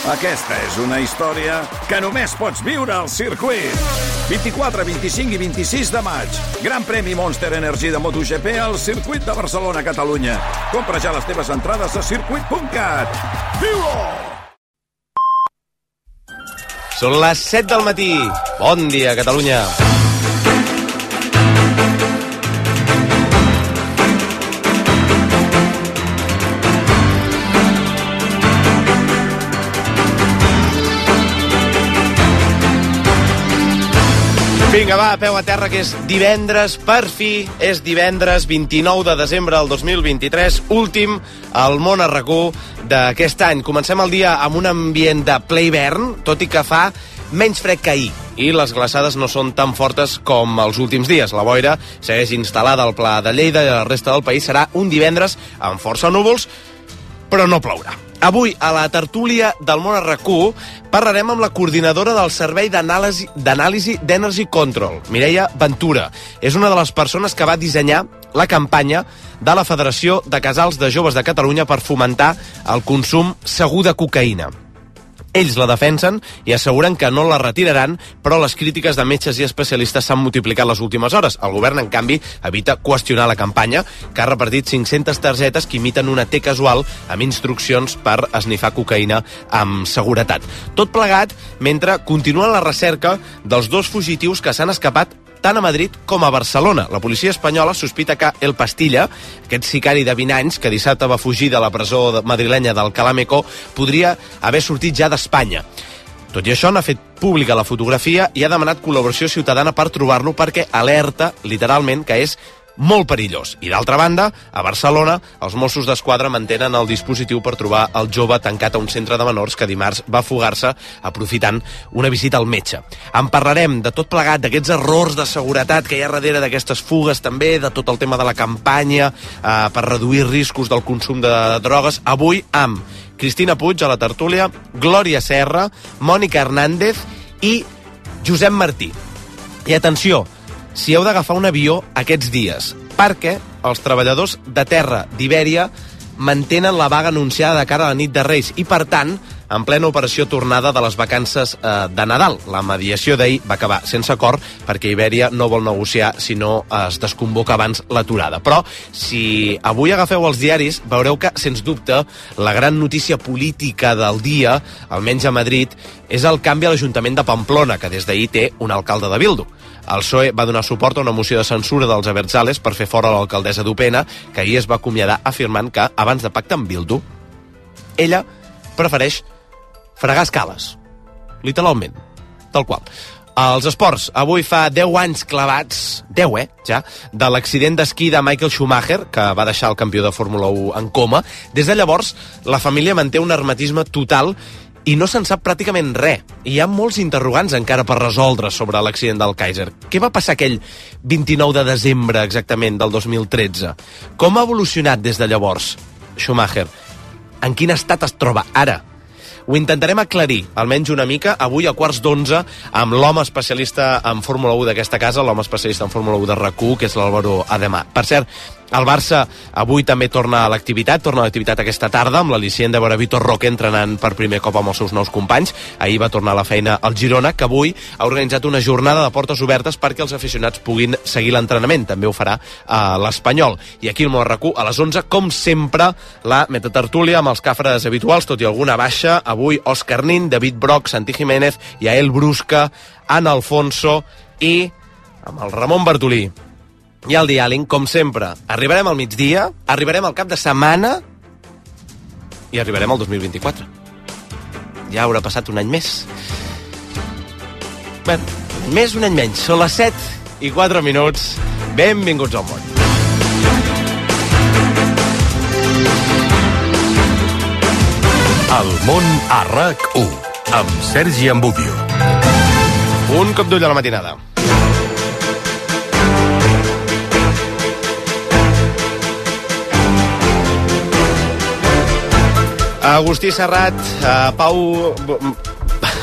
Aquesta és una història que només pots viure al circuit. 24, 25 i 26 de maig. Gran premi Monster Energy de MotoGP al circuit de Barcelona, Catalunya. Compra ja les teves entrades a circuit.cat. Viu-ho! Són les 7 del matí. Bon dia, Catalunya. Vinga, va, peu a terra, que és divendres, per fi, és divendres 29 de desembre del 2023, últim al món a RAC1 d'aquest any. Comencem el dia amb un ambient de ple hivern, tot i que fa menys fred que ahir, i les glaçades no són tan fortes com els últims dies. La boira segueix instal·lada al Pla de Lleida i a la resta del país serà un divendres amb força núvols, però no plourà. Avui, a la tertúlia del món a RAC1, parlarem amb la coordinadora del Servei d'Anàlisi d'Energy Control, Mireia Ventura. És una de les persones que va dissenyar la campanya de la Federació de Casals de Joves de Catalunya per fomentar el consum segur de cocaïna. Ells la defensen i asseguren que no la retiraran, però les crítiques de metges i especialistes s'han multiplicat les últimes hores. El govern, en canvi, evita qüestionar la campanya, que ha repartit 500 targetes que imiten una T casual amb instruccions per esnifar cocaïna amb seguretat. Tot plegat mentre continua la recerca dels dos fugitius que s'han escapat tant a Madrid com a Barcelona. La policia espanyola sospita que El Pastilla, aquest sicari de 20 anys que dissabte va fugir de la presó madrilenya d'Alcalá Meco, podria haver sortit ja d'Espanya. Tot i això, n'ha fet pública la fotografia i ha demanat col·laboració ciutadana per trobar-lo, perquè alerta, literalment, que és molt perillós. I d'altra banda, a Barcelona, els Mossos d'Esquadra mantenen el dispositiu per trobar el jove tancat a un centre de menors que dimarts va fugar-se aprofitant una visita al metge. En parlarem de tot plegat, d'aquests errors de seguretat que hi ha darrere d'aquestes fugues, també de tot el tema de la campanya per reduir riscos del consum de drogues. Avui amb Cristina Puig a la tertúlia, Glòria Serra, Mònica Hernández i Josep Martí. I atenció, si heu d'agafar un avió aquests dies, perquè els treballadors de terra d'Ibèria mantenen la vaga anunciada de cara a la nit de Reis i, per tant, en plena operació tornada de les vacances de Nadal. La mediació d'ahir va acabar sense acord perquè Ibèria no vol negociar si no es desconvoca abans l'aturada. Però, si avui agafeu els diaris, veureu que, sens dubte, la gran notícia política del dia, almenys a Madrid, és el canvi a l'Ajuntament de Pamplona, que des d'ahir té un alcalde de Bildu. El PSOE va donar suport a una moció de censura dels Abertzales per fer fora l'alcaldessa d'Upena, que ahir es va acomiadar afirmant que, abans de pactar amb Bildu, ella prefereix fregar escales. Literalment. Tal qual. Els esports. Avui fa 10 anys clavats, 10, ja, de l'accident d'esquí de Michael Schumacher, que va deixar el campió de Fórmula 1 en coma. Des de llavors, la família manté un hermetisme total i no se'n sap pràcticament res. Hi ha molts interrogants encara per resoldre sobre l'accident del Kaiser. Què va passar aquell 29 de desembre exactament del 2013? Com ha evolucionat des de llavors Schumacher? En quin estat es troba ara? Ho intentarem aclarir, almenys una mica, avui a 11:15, amb l'home especialista en Fórmula 1 d'aquesta casa, l'home especialista en Fórmula 1 de RAC1, que és l'Álvaro Ademà. Per cert, el Barça avui també torna a l'activitat aquesta tarda, amb l'al·licient de veure Vitor Roque entrenant per primer cop amb els seus nous companys. Ahir va tornar a la feina al Girona, que avui ha organitzat una jornada de portes obertes perquè els aficionats puguin seguir l'entrenament. També ho farà a l'Espanyol. I aquí al món RAC1, a les 11, com sempre, la metatertúlia amb els càfres habituals, tot i alguna baixa. Avui Òscar Nin, David Broc, Santi Jiménez, Yael Brusca, Ana Alfonso i amb el Ramon Bartolí i el Diàling, com sempre. Arribarem al migdia, arribarem al cap de setmana i arribarem al 2024. Ja haurà passat un any més. Bé, un any més, un any menys. Són les 7:04. Benvinguts al món. El món a RAC1 amb Sergi Ambudio. Un cop d'ull a la matinada. Agustí Serrat,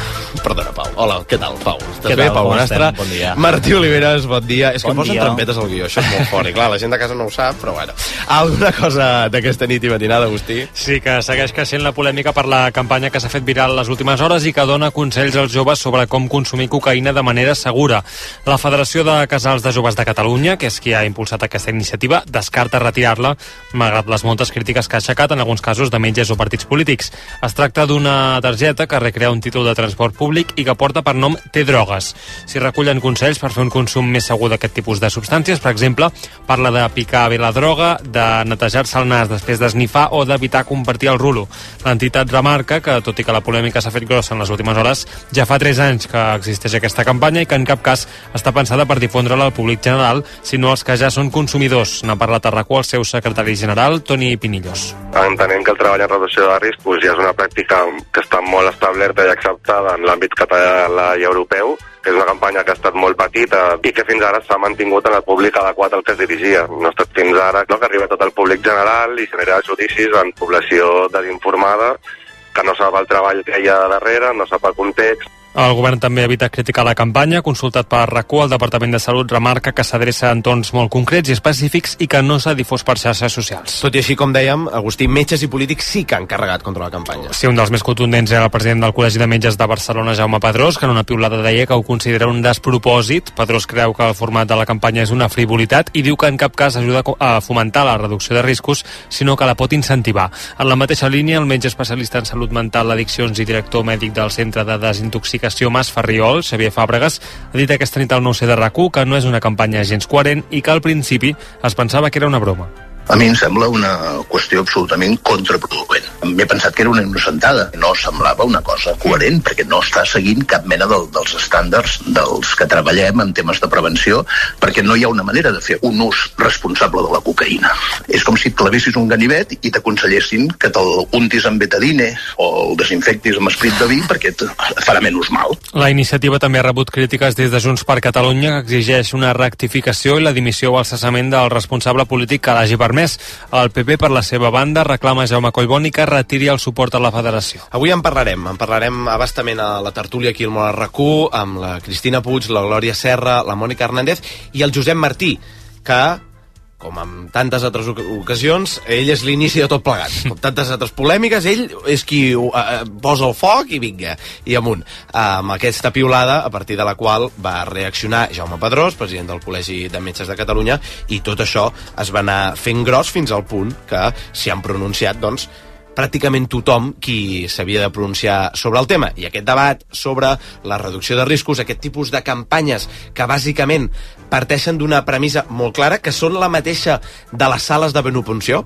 Perdona, Pau. Hola, què tal, Pau? Estàs Què bé, tal? Pau Com Bonastre? estem? Bon dia. Martí Oliveres, bon dia. És que Bon posen dia. trampetes al guió, això és molt fort. I clar, la gent de casa no ho sap, però bueno. Alguna cosa d'aquesta nit i matinada, Agustí? Sí, que segueix creixent la polèmica per la campanya que s'ha fet viral les últimes hores i que dona consells als joves sobre com consumir cocaïna de manera segura. La Federació de Casals de Joves de Catalunya, que és qui ha impulsat aquesta iniciativa, descarta retirar-la, malgrat les moltes crítiques que ha aixecat, en alguns casos de metges o partits polítics. Es tracta d'una targeta que recrea un títol de transport públic i que porta per nom Té drogues. S'hi recullen consells per fer un consum més segur d'aquest tipus de substàncies. Per exemple, parla de picar bé la droga, de netejar-se el nas després d'esnifar o d'evitar compartir el rulo. L'entitat remarca que, tot i que la polèmica s'ha fet grossa en les últimes hores, ja fa 3 anys que existeix aquesta campanya i que en cap cas està pensada per difondre-la al públic general, sinó als que ja són consumidors. N'ha parlat a RAC1 el seu secretari general, Toni Pinillos. Entenem que el treball en reducció de riscos ja és una pràctica que està molt establerta i acceptada en l'àmbit català i europeu, que és una campanya que ha estat molt petita i que fins ara s'ha mantingut en el públic adequat al que es dirigia. No ha estat fins ara que arriba a tot el públic general i genera judicis en població desinformada, que no sap el treball que hi ha darrere, no sap el context. El govern també evita criticar la campanya. Consultat per RAC1, el Departament de Salut remarca que s'adreça a entorns molt concrets i específics i que no s'ha difós per xarxes socials. Tot i així, com dèiem, Agustí, metges i polítics sí que han carregat contra la campanya. Sí, un dels més contundents era el president del Col·legi de Metges de Barcelona, Jaume Pedrós, que en una piulada deia que ho considera un despropòsit. Pedrós creu que el format de la campanya és una frivolitat i diu que en cap cas ajuda a fomentar la reducció de riscos, sinó que la pot incentivar. En la mateixa línia, el metge especialista en salut mental, addiccions i director mèdic del Centre de Desintoxicació Mas Ferriol, Xavier Fàbregas, ha dit aquesta nit al 9C de RAC1 que no és una campanya gens coherent i que al principi es pensava que era una broma. A mi em sembla una qüestió absolutament contraproduent. M'he pensat que era una innocentada. No semblava una cosa coherent, perquè no està seguint cap mena dels estàndards dels que treballem en temes de prevenció, perquè no hi ha una manera de fer un ús responsable de la cocaïna. És com si et clavessis un ganivet i t'aconsellessin que te'l untis amb betadine o el desinfectis amb esprit de vi perquè et farà menys mal. La iniciativa també ha rebut crítiques des de Junts per Catalunya, que exigeix una rectificació i la dimissió o el cessament del responsable polític que l'hagi permès. El PP, per la seva banda, reclama a Jaume Collboni que retiri el suport a la federació. Avui en parlarem abastament a la tertúlia aquí al Món RAC1 amb la Cristina Puig, la Glòria Serra, la Mònica Hernández i el Josep Martí, que, com en tantes altres ocasions, ell és l'inici de tot plegat. Com tantes altres polèmiques, ell és qui posa el foc i vinga, i amunt. Amb aquesta piulada, a partir de la qual va reaccionar Jaume Pedrós, president del Col·legi de Metges de Catalunya, i tot això es va anar fent gros fins al punt que s'hi han pronunciat, doncs, pràcticament tothom qui s'havia de pronunciar sobre el tema. I aquest debat sobre la reducció de riscos, aquest tipus de campanyes que bàsicament parteixen d'una premissa molt clara, que són la mateixa de les sales de venopunció.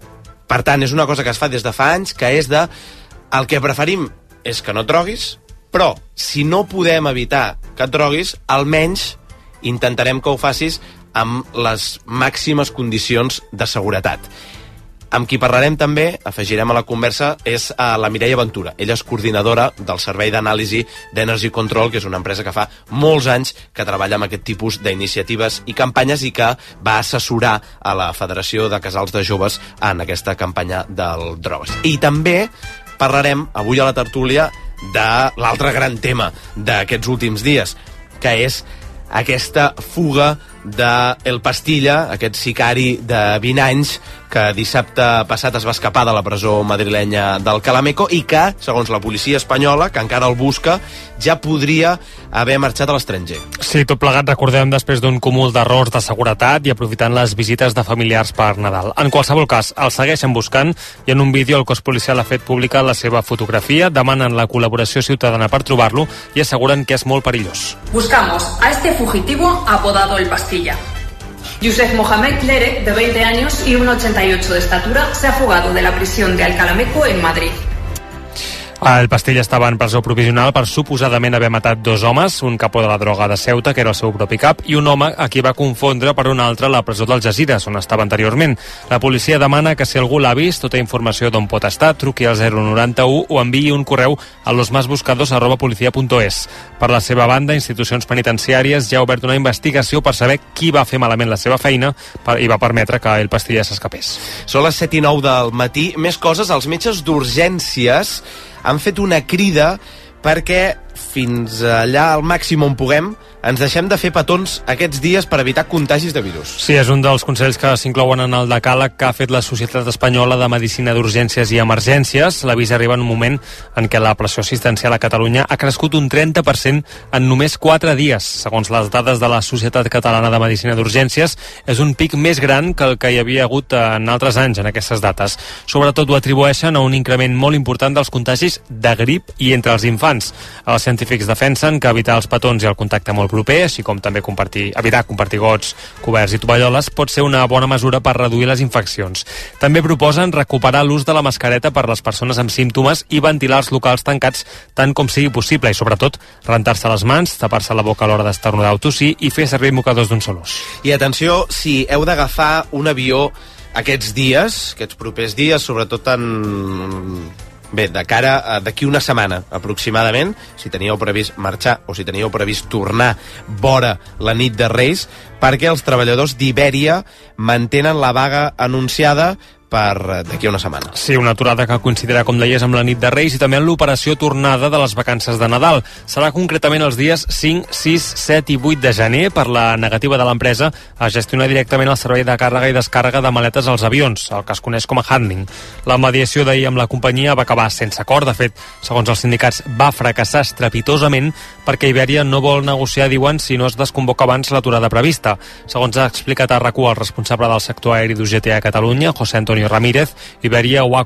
Per tant, és una cosa que es fa des de fa anys, que és de el que preferim és que no et droguis, però si no podem evitar que et droguis, almenys intentarem que ho facis amb les màximes condicions de seguretat. Amb qui parlarem també, afegirem a la conversa, és a la Mireia Ventura. Ella és coordinadora del Servei d'Anàlisi d'Energy Control, que és una empresa que fa molts anys que treballa amb aquest tipus d'iniciatives i campanyes i que va assessorar a la Federació de Casals de Joves en aquesta campanya del drogues. I també parlarem avui a la tertúlia de l'altre gran tema d'aquests últims dies, que és aquesta fuga d'El Pastilla, aquest sicari de 20 anys que dissabte passat es va escapar de la presó madrilenya del Calameco i que, segons la policia espanyola, que encara el busca, ja podria haver marxat a l'estranger. Sí, tot plegat, recordem, després d'un cúmul d'errors de seguretat i aprofitant les visites de familiars per Nadal. En qualsevol cas, el segueixen buscant i en un vídeo el cos policial ha fet pública la seva fotografia, demanen la col·laboració ciutadana per trobar-lo i asseguren que és molt perillós. Buscamos a este fugitivo apodado El Pastilla. Youssef Mohamed Lerek, de 20 años y 1,88 de estatura, se ha fugado de la prisión de Alcalameco en Madrid. El Pastilla estava en presó provisional per suposadament haver matat 2 homes, un capó de la droga de Ceuta, que era el seu propi cap, i un home a qui va confondre per un altre a la presó dels Algesires, on estava anteriorment. La policia demana que si algú l'ha vist, tota informació d'on pot estar, truqui al 091 o enviï un correu a losmasbuscados@policia.es. Per la seva banda, institucions penitenciàries ja ha obert una investigació per saber qui va fer malament la seva feina i va permetre que el Pastilla s'escapés. Són les 7:09 del matí. Més coses, els metges d'urgències han fet una crida perquè fins allà al màxim on puguem, ens deixem de fer petons aquests dies per evitar contagis de virus. Sí, és un dels consells que s'inclouen en el decàleg que ha fet la Societat Espanyola de Medicina d'Urgències i Emergències. L'avís arriba en un moment en què la pressió assistencial a Catalunya ha crescut un 30% en només 4 dies. Segons les dades de la Societat Catalana de Medicina d'Urgències, és un pic més gran que el que hi havia hagut en altres anys en aquestes dates. Sobretot ho atribueixen a un increment molt important dels contagis de grip i entre els infants. Els científics defensen que evitar els petons i el contacte molt proper, així com també evitar compartir gots, coberts i tovalloles, pot ser una bona mesura per reduir les infeccions. També proposen recuperar l'ús de la mascareta per les persones amb símptomes i ventilar els locals tancats tant com sigui possible i, sobretot, rentar-se les mans, tapar-se la boca a l'hora d'esternudar o tossir i fer servir mocadors d'un sol ús. I atenció, si heu d'agafar un avió aquests dies, aquests propers dies, sobretot de cara a d'aquí una setmana aproximadament, si teníeu previst marxar o si teníeu previst tornar vora la nit de Reis, perquè els treballadors d'Ibèria mantenen la vaga anunciada per d'aquí a una setmana. Sí, una aturada que coincidirà, com deies, amb la nit de Reis i també en l'operació tornada de les vacances de Nadal. Serà concretament els dies 5, 6, 7 i 8 de gener per la negativa de l'empresa a gestionar directament el servei de càrrega i descàrrega de maletes als avions, el que es coneix com a handling. La mediació d'ahir amb la companyia va acabar sense acord. De fet, segons els sindicats, va fracassar estrepitosament perquè Ibèria no vol negociar, diuen, si no es desconvoca abans l'aturada prevista. Segons ha explicat a RAC1 el responsable del sector aeri d'UGT a Catalunya, José Antonio Ramírez, Ibèria no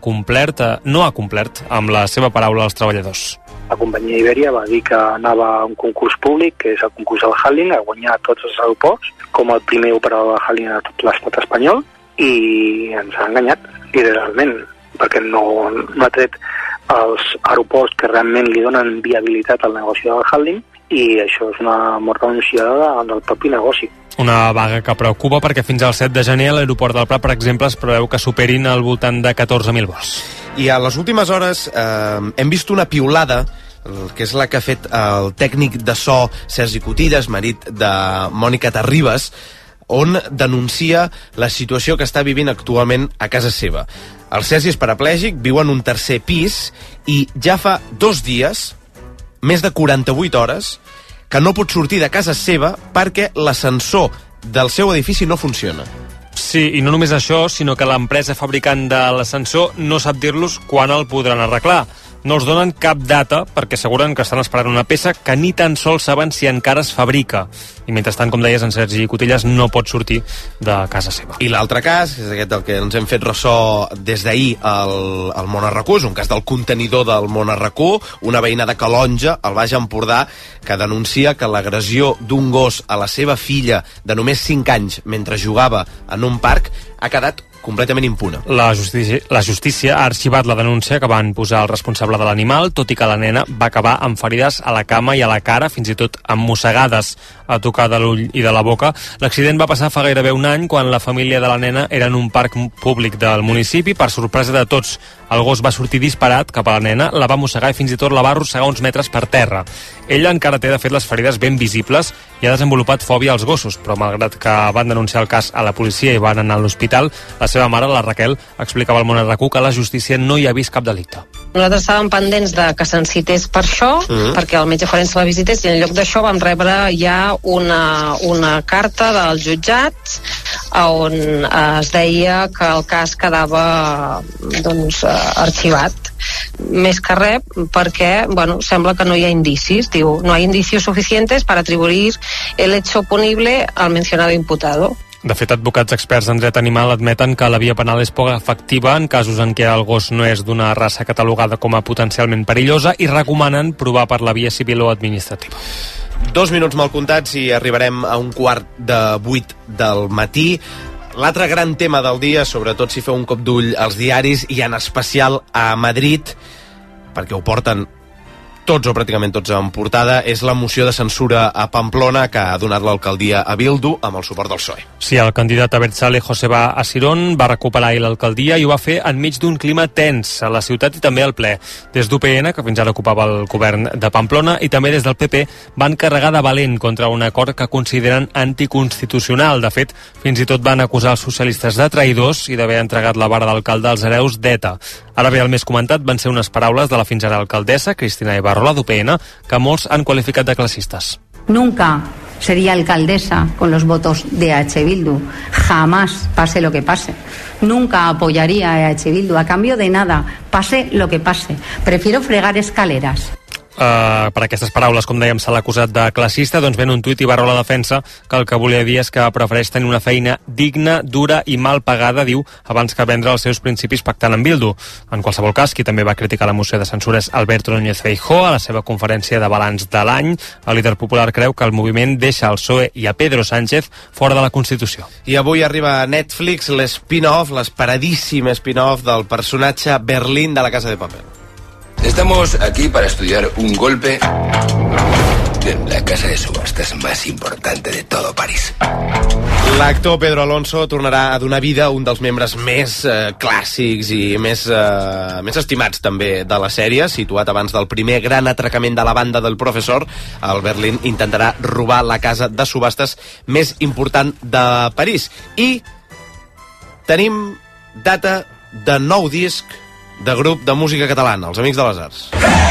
ha complert amb la seva paraula als treballadors. La companyia Ibèria va dir que anava a un concurs públic, que és el concurs del handling, a guanyar tots els aeroports, com el primer operador de handling a tot l'estat espanyol, i ens ha enganyat, literalment, perquè no ha tret els aeroports que realment li donen viabilitat al negoci del handling, i això és una mort anunciada del propi negoci. Una vaga que preocupa perquè fins al 7 de gener a l'aeroport del Prat, per exemple, es preveu que superin al voltant de 14.000 vols. I a les últimes hores hem vist una piulada, que és la que ha fet el tècnic de so Sergi Cotillas, marit de Mònica Terribas, on denuncia la situació que està vivint actualment a casa seva. El Sergi és paraplègic, viu en un tercer pis i ja fa 2 dies, més de 48 hores, que no pot sortir de casa seva perquè l'ascensor del seu edifici no funciona. Sí, i no només això, sinó que l'empresa fabricant de l'ascensor no sap dir-los quan el podran arreglar. No els donen cap data perquè asseguren que estan esperant una peça que ni tan sols saben si encara es fabrica. I mentrestant, com deies, en Sergi Cotillas no pot sortir de casa seva. I l'altre cas, és aquest del que ens hem fet ressò des d'ahir al Món RAC1, és un cas del contenidor del Món RAC1, una veïna de Calonja, al Baix Empordà, que denuncia que l'agressió d'un gos a la seva filla de només 5 anys mentre jugava en un parc ha quedat completament impune. La justícia ha arxivat la denúncia que van posar el responsable de l'animal, tot i que la nena va acabar amb ferides a la cama i a la cara, fins i tot amb mossegades a tocar de l'ull i de la boca. L'accident va passar fa gairebé un any, quan la família de la nena era en un parc públic del municipi. Per sorpresa de tots, el gos va sortir disparat cap a la nena, la va mossegar i fins i tot la va arrossegar uns metres per terra. Ella encara té, de fet, les ferides ben visibles i ha desenvolupat fòbia als gossos, però malgrat que van denunciar el cas a la policia i van anar a l'hospital, la seva mare, la Raquel, explicava al Món RAC1 que la justícia no hi ha vist cap delicte. Nosaltres estàvem pendents de que se'n cités per això, perquè el metge forense la visités, i en lloc d'això vam rebre ja una carta dels jutjats on es deia que el cas quedava arxivat. Més que res perquè, sembla que no hi ha indicis. Diu, no hay indicios suficientes para atribuir el hecho punible al mencionado imputado. De fet, advocats experts en dret animal admeten que la via penal és poc efectiva en casos en què el gos no és d'una raça catalogada com a potencialment perillosa i recomanen provar per la via civil o administrativa. 2 minuts mal comptats i arribarem a 7:45 del matí. L'altre gran tema del dia, sobretot si feu un cop d'ull als diaris i en especial a Madrid, perquè ho porten tots o pràcticament tots en portada, és la moció de censura a Pamplona que ha donat l'alcaldia a Bildu amb el suport del PSOE. Sí, el candidat a Abertzale, Joseba Asirón, va recuperar ahir l'alcaldia i ho va fer enmig d'un clima tens a la ciutat i també al ple. Des d'UPN, que fins ara ocupava el govern de Pamplona, i també des del PP, van carregar de valent contra un acord que consideren anticonstitucional. De fet, fins i tot van acusar els socialistes de traïdors i d'haver entregat la vara d'alcalde als hereus d'ETA. Ara bé, el més comentat van ser unes paraules de la fins ara alcaldessa, Cristina Ibarrola, d'UPN, que molts han qualificat de classistes. Nunca sería alcaldesa con los votos de EH Bildu. Jamás, pase lo que pase. Nunca apoyaría a EH Bildu a cambio de nada, pase lo que pase. Prefiero fregar escaleras. Per aquestes paraules, com dèiem, se l'ha acusat de classista, doncs ven un tuit Ibarrola defensa que el que volia dir és que prefereix tenir una feina digna, dura i mal pagada, diu, abans que vendre els seus principis pactant amb Bildu. En qualsevol cas, qui també va criticar la moció de censura és Alberto Núñez Feijóo. A la seva conferència de balanç de l'any, el líder popular creu que el moviment deixa al PSOE i a Pedro Sánchez fora de la Constitució. I avui arriba a Netflix l'espin-off, l'esperadíssim spin-off del personatge Berlín de La Casa de Papel. Estamos aquí para estudiar un golpe en la casa de subastas más importante de todo París. L'actor Pedro Alonso tornarà a donar vida a un dels membres més clàssics i més estimats també de la sèrie, situat abans del primer gran atracament de la banda del professor. El Berlín intentarà robar la casa de subhastes més important de París. I tenim data de nou disc de grup de música catalana, els Amics de les Arts.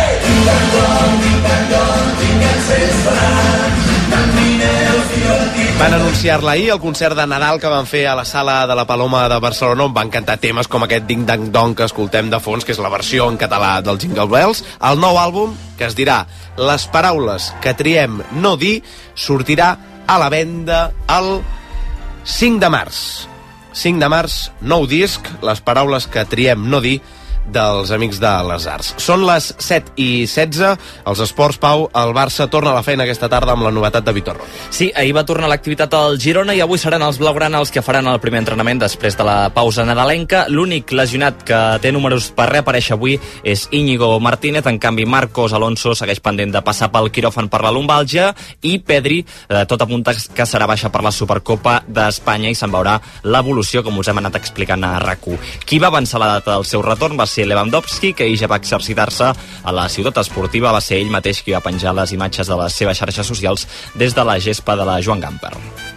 Van anunciar-la ahir, el concert de Nadal que van fer a la Sala de la Paloma de Barcelona, on van cantar temes com aquest Ding Dang Dong que escoltem de fons, que és la versió en català del Jingle Bells. El nou àlbum, que es dirà Les paraules que triem no dir, sortirà a la venda el 5 de març. 5 de març, nou disc, Les paraules que triem no dir, dels Amics de les Arts. Són les 7:16, els esports, Pau, el Barça torna a la feina aquesta tarda amb la novetat de Vitor Roque. Sí, ahir va tornar l'activitat al Girona i avui seran els blaugrana els que faran el primer entrenament després de la pausa nadalenca. L'únic lesionat que té números per reaparèixer avui és Íñigo Martínez, en canvi Marcos Alonso segueix pendent de passar pel quiròfan per la lumbàlgia i Pedri, tot apunta que serà baixa per la Supercopa d'Espanya i se'n veurà l'evolució, com us hem anat explicant a RAC1. Qui va avançar la data del seu retorn va ser Lewandowski, que ahir ja va exercitar-se a la ciutat esportiva. Va ser ell mateix qui va penjar les imatges de les seves xarxes socials des de la gespa de la Joan Gamper.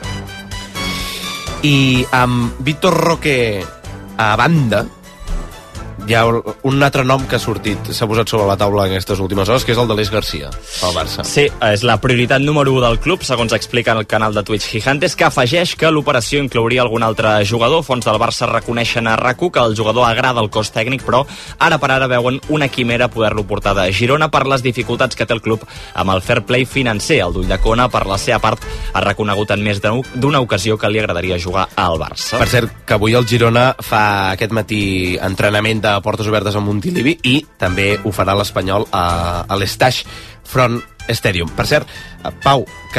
I amb Vitor Roque a banda, hi ha un altre nom que s'ha posat sobre la taula en aquestes últimes hores, que és el d'Aleix Garcia, pel Barça. Sí, és la prioritat número 1 del club, segons explica el canal de Twitch Gigantes, que afegeix que l'operació inclouria algun altre jugador. Fons del Barça reconeixen a RAC1 que el jugador agrada el cos tècnic, però ara per ara veuen una quimera poder-lo portar de Girona per les dificultats que té el club amb el fair play financer. El d'Ulldecona, per la seva part, ha reconegut en més d'una ocasió que li agradaria jugar al Barça. Per cert, que avui el Girona fa aquest matí entrenament de portes obertes a Montilivi i també ho farà l'Espanyol a l'Estaix Front Stadium. Per cert, Pau, que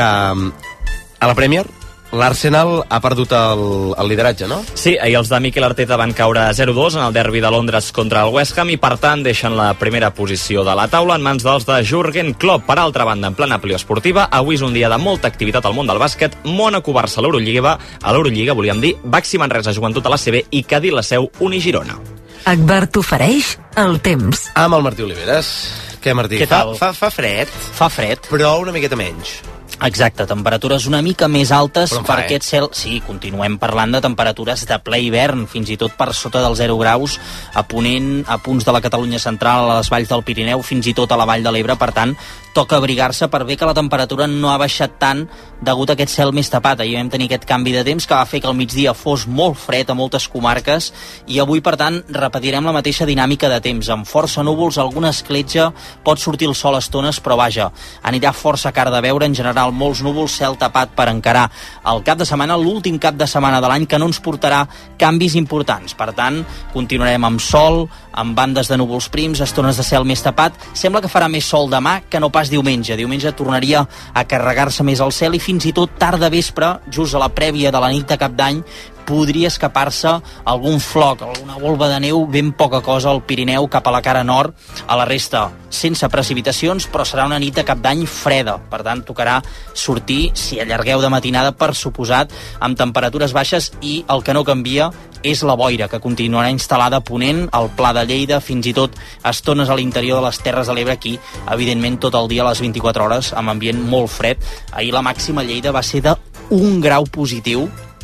a la Premier l'Arsenal ha perdut el lideratge, no? Sí, ahir els de Mikel Arteta van caure 0-2 en el derbi de Londres contra el West Ham i, per tant, deixen la primera posició de la taula en mans dels de Jürgen Klopp. Per altra banda, en plena poliesportiva, avui és un dia de molta activitat al món del bàsquet. Mónaco-Barça a l'Eurolliga, volíem dir, Baxi Manresa Joventut a la CB i Cadí Liceu Uni Girona. Agbar t'ofereix el temps. Amb el Martí Oliveres. Què, Martí? Què tal? Fa fred. Fa fred. Però una miqueta menys. Exacte, temperatures una mica més altes per aquest cel. Sí, continuem parlant de temperatures de ple hivern, fins i tot per sota dels 0 graus, a ponent, a punts de la Catalunya central, a les valls del Pirineu, fins i tot a la vall de l'Ebre. Per tant, toca abrigar-se per bé que la temperatura no ha baixat tant degut a aquest cel més tapat. Ahir vam tenir aquest canvi de temps que va fer que al migdia fos molt fred a moltes comarques i avui, per tant, repetirem la mateixa dinàmica de temps. Amb força núvols, alguna escletxa, pot sortir el sol a estones, però vaja, anirà força car de veure. En general, molts núvols, cel tapat per encarar el cap de setmana, l'últim cap de setmana de l'any, que no ens portarà canvis importants. Per tant, continuarem amb sol, amb bandes de núvols prims, estones de cel més tapat. Sembla que farà més sol demà que no pas diumenge. Diumenge tornaria a carregar-se més el cel i fins i tot tard de vespre, just a la prèvia de la nit de Cap d'Any, podria escapar-se algun floc, alguna volva de neu, ben poca cosa al Pirineu cap a la cara nord. A la resta, sense precipitacions, però serà una nit de Cap d'Any freda. Per tant, tocarà sortir, si allargueu de matinada, per suposat, amb temperatures baixes, i el que no canvia és la boira, que continuarà instal·lada a ponent, al Pla de Lleida, fins i tot estones a l'interior de les Terres de l'Ebre, aquí, evidentment, tot el dia a les 24 hores, amb ambient molt fred. Ahir la màxima a Lleida va ser de 1 grau positiu,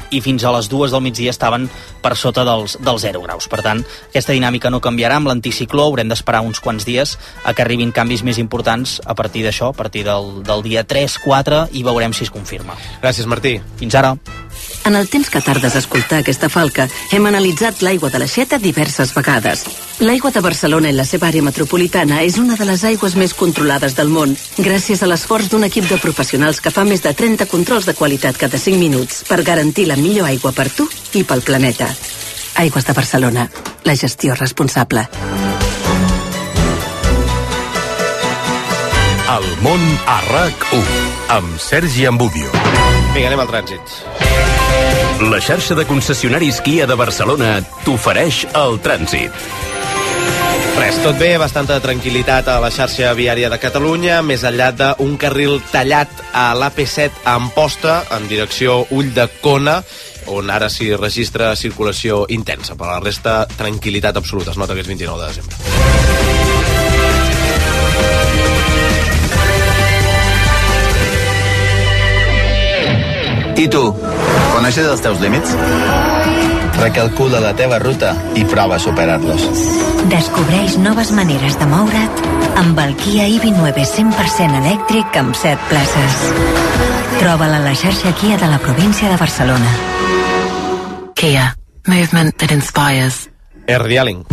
i fins a les 2 del migdia estaven per sota dels 0 graus. Per tant, aquesta dinàmica no canviarà amb l'anticicló, haurem d'esperar uns quants dies a que arribin canvis més importants a partir d'això, a partir del dia 3-4, i veurem si es confirma. Gràcies, Martí. Fins ara. En el temps que tardes a escoltar aquesta falca, hem analitzat l'aigua de l'Aixeta diverses vegades. L'aigua de Barcelona i la seva àrea metropolitana és una de les aigües més controlades del món, gràcies a l'esforç d'un equip de professionals que fa més de 30 controls de qualitat cada 5 minuts per garantir la millor aigua per tu i pel planeta. Aigües de Barcelona, la gestió responsable. El món a RAC1, amb Sergi Ambudio. Vinga, anem al trànsit. La xarxa de concessionaris Kia de Barcelona t'ofereix el trànsit. Res, tot bé, bastanta tranquil·litat a la xarxa viària de Catalunya, més enllà d'un carril tallat a l'AP7 a Amposta, en direcció Ull de Cona, on ara s'hi registra circulació intensa. Per la resta, tranquil·litat absoluta. Es nota que és 29 de desembre. I tu, coneixes els teus límits? Recalcula la teva ruta i prova a superar-los. Descobreix noves maneres de moure't amb el Kia EV9 100% elèctric amb 7 places. Troba-la a la xarxa Kia de la província de Barcelona. Kia, movement that inspires. Dialing.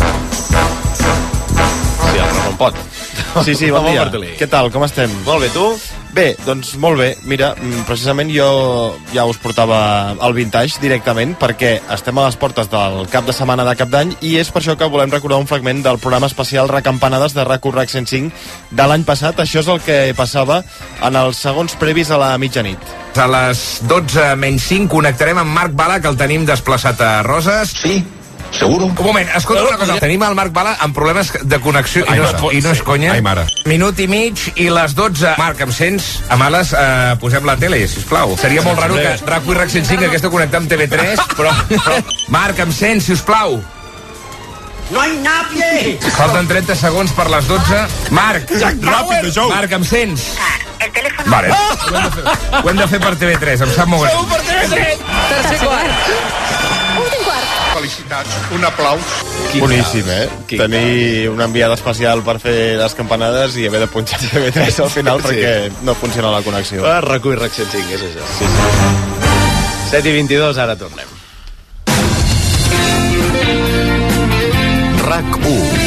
Sí, el Ramon pot. Sí, bon dia. Què tal, com estem? Molt bé, tu? Bé, doncs molt bé. Mira, precisament jo ja us portava el vintage directament perquè estem a les portes del cap de setmana de Cap d'Any i és per això que volem recordar un fragment del programa especial Recampanades de RAC1 RAC 105 de l'any passat. Això és el que passava en els segons previs a la mitjanit. A les 12 menys 5 connectarem amb Marc Bala, que el tenim desplaçat a Roses. Sí. Seguro? Un moment, escolta una cosa. Tenim el Marc Bala amb problemes de connexió i no és conya. Ai, mare. Minut i mig i les 12. Marc, em sents? A males, posem la tele, sisplau. Seria molt raro que RAC1 i RAC 105 aquesta connectar amb TV3, però... Marc, em sents, sisplau? No hay nadie! Falten 30 segons per les 12. Marc! Marc, em sents? El teléfono... Vale. Ho hem de fer per TV3, em sap molt greu. Per TV3! Tercer quart! Últim quart! Felicitats, un aplaus. Boníssim, tenir una enviada especial per fer les campanades i haver de punxar TV3 al final perquè no funciona la connexió. RAC1 i RAC 105, és això. Sí. 7:22, ara tornem. RAC1.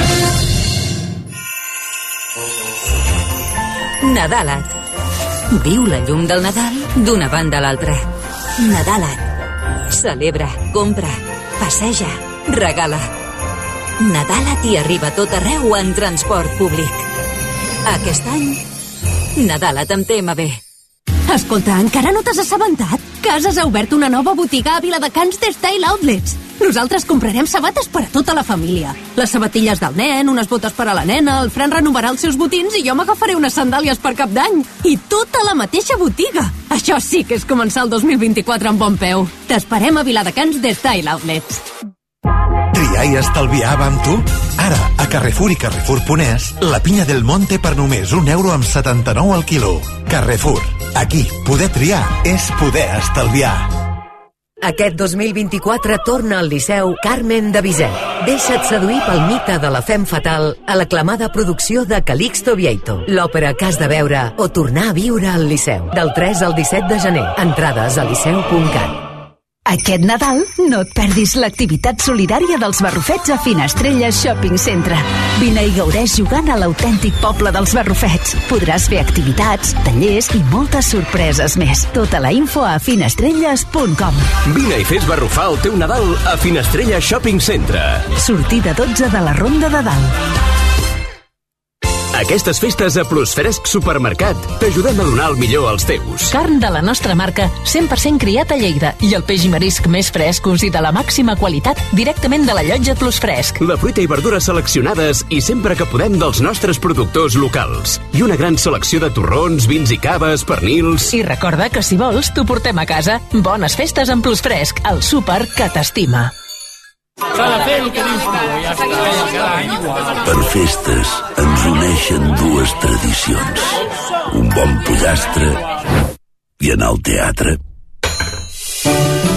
Nadala't. Viu la llum del Nadal d'una banda a l'altra. Nadala't. Celebra, compra, passeja, regala. Nadala't i arriba a tot arreu en transport públic. Aquest any, Nadala't amb TMB. Escolta, encara no t'has assabentat? Cases ha obert una nova botiga a Viladecans de Style Outlets. Nosaltres comprarem sabates per a tota la família. Les sabatilles del nen, unes botes per a la nena, el Fran renovarà els seus botins i jo m'agafaré unes sandàlies per Cap d'Any. I tot a la mateixa botiga. Això sí que és començar el 2024 amb bon peu. T'esperem a Viladecans de Style Outlets. Triar i estalviar va amb tu? Ara, a Carrefour i Carrefour.es, la pinya del Monte per només €1,79 al quilo. Carrefour. Aquí, poder triar és poder estalviar. Aquest 2024 torna al Liceu Carmen de Bizet. Deixa't seduir pel mite de la femme fatal a l'aclamada producció de Calixto Vieito, l'òpera que has de veure o tornar a viure al Liceu. Del 3 al 17 de gener. Entrades a liceu.cat. Aquest Nadal no et perdis l'activitat solidària dels Barrufets a Finestrelles Shopping Centre. Vine i gaudeix jugant a l'autèntic poble dels Barrufets. Podràs fer activitats, tallers i moltes sorpreses més. Tota la info a finestrelles.com. Vine i fes barrufar el teu Nadal a Finestrelles Shopping Centre. Sortida 12 de la Ronda de Dalt. Aquestes festes a Plus Fresc Supermercat t'ajudem a donar el millor als teus. Carn de la nostra marca, 100% criat a Lleida, i el peix i marisc més frescos i de la màxima qualitat directament de la llotja Plus Fresc. La fruita i verdures seleccionades i sempre que podem dels nostres productors locals. I una gran selecció de torrons, vins i caves, pernils... I recorda que si vols t'ho portem a casa. Bones festes amb Plus Fresc, el súper que t'estima. S'ha de fer el que dius tu, ja està. Per festes ens uneixen dues tradicions. Un bon pollastre i anar al teatre.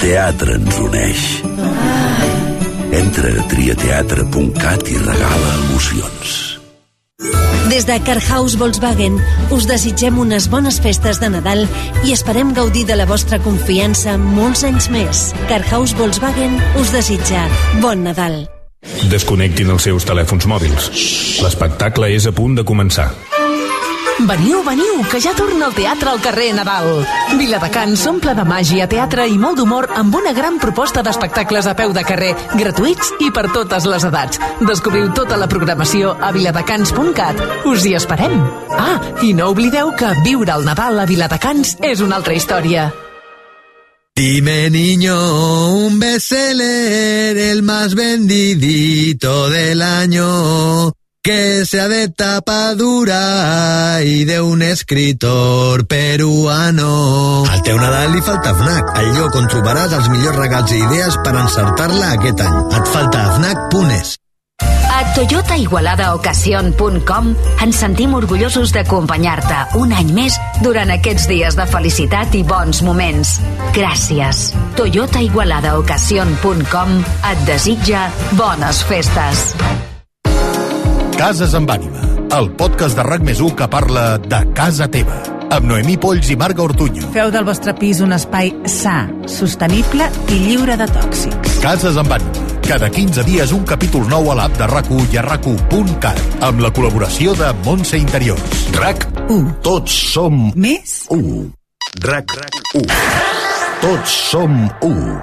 teatre ens uneix. Entra a triateatre.cat i regala emocions. Des de Car House Volkswagen us desitgem unes bones festes de Nadal i esperem gaudir de la vostra confiança molts anys més. Car House Volkswagen us desitja bon Nadal. Desconnectin els seus telèfons mòbils. L'espectacle és a punt de començar. Veniu, que ja torna el teatre al carrer Nadal. Viladecans s'omple de màgia, teatre i molt d'humor amb una gran proposta d'espectacles a peu de carrer, gratuïts i per totes les edats. Descobriu tota la programació a viladecans.cat. Us hi esperem. Ah, i no oblideu que viure el Nadal a Viladecans és una altra història. Dime niño, un bestseller, el más vendidito del año, que sea de tapa dura y de un escritor peruano. Al teu Nadal li falta FNAC, el lloc on trobaràs els millors regals i idees per encertar-la aquest any. Et falta FNAC.es. A toyotaigualadaocasión.com ens sentim orgullosos d'acompanyar-te un any més durant aquests dies de felicitat i bons moments. Gràcies. toyotaigualadaocasión.com et desitja bones festes. Cases amb ànima, el podcast de RAC+1 que parla de casa teva, amb Noemí Polls i Marga Ortuño. Feu del vostre pis un espai sa, sostenible i lliure de tòxics. Cases amb ànima, cada 15 dies un capítol nou a l'app de RAC1 i a RAC1.cat, amb la col·laboració de Montse Interiors. RAC1. Tots som més 1. RAC1. Tots som 1.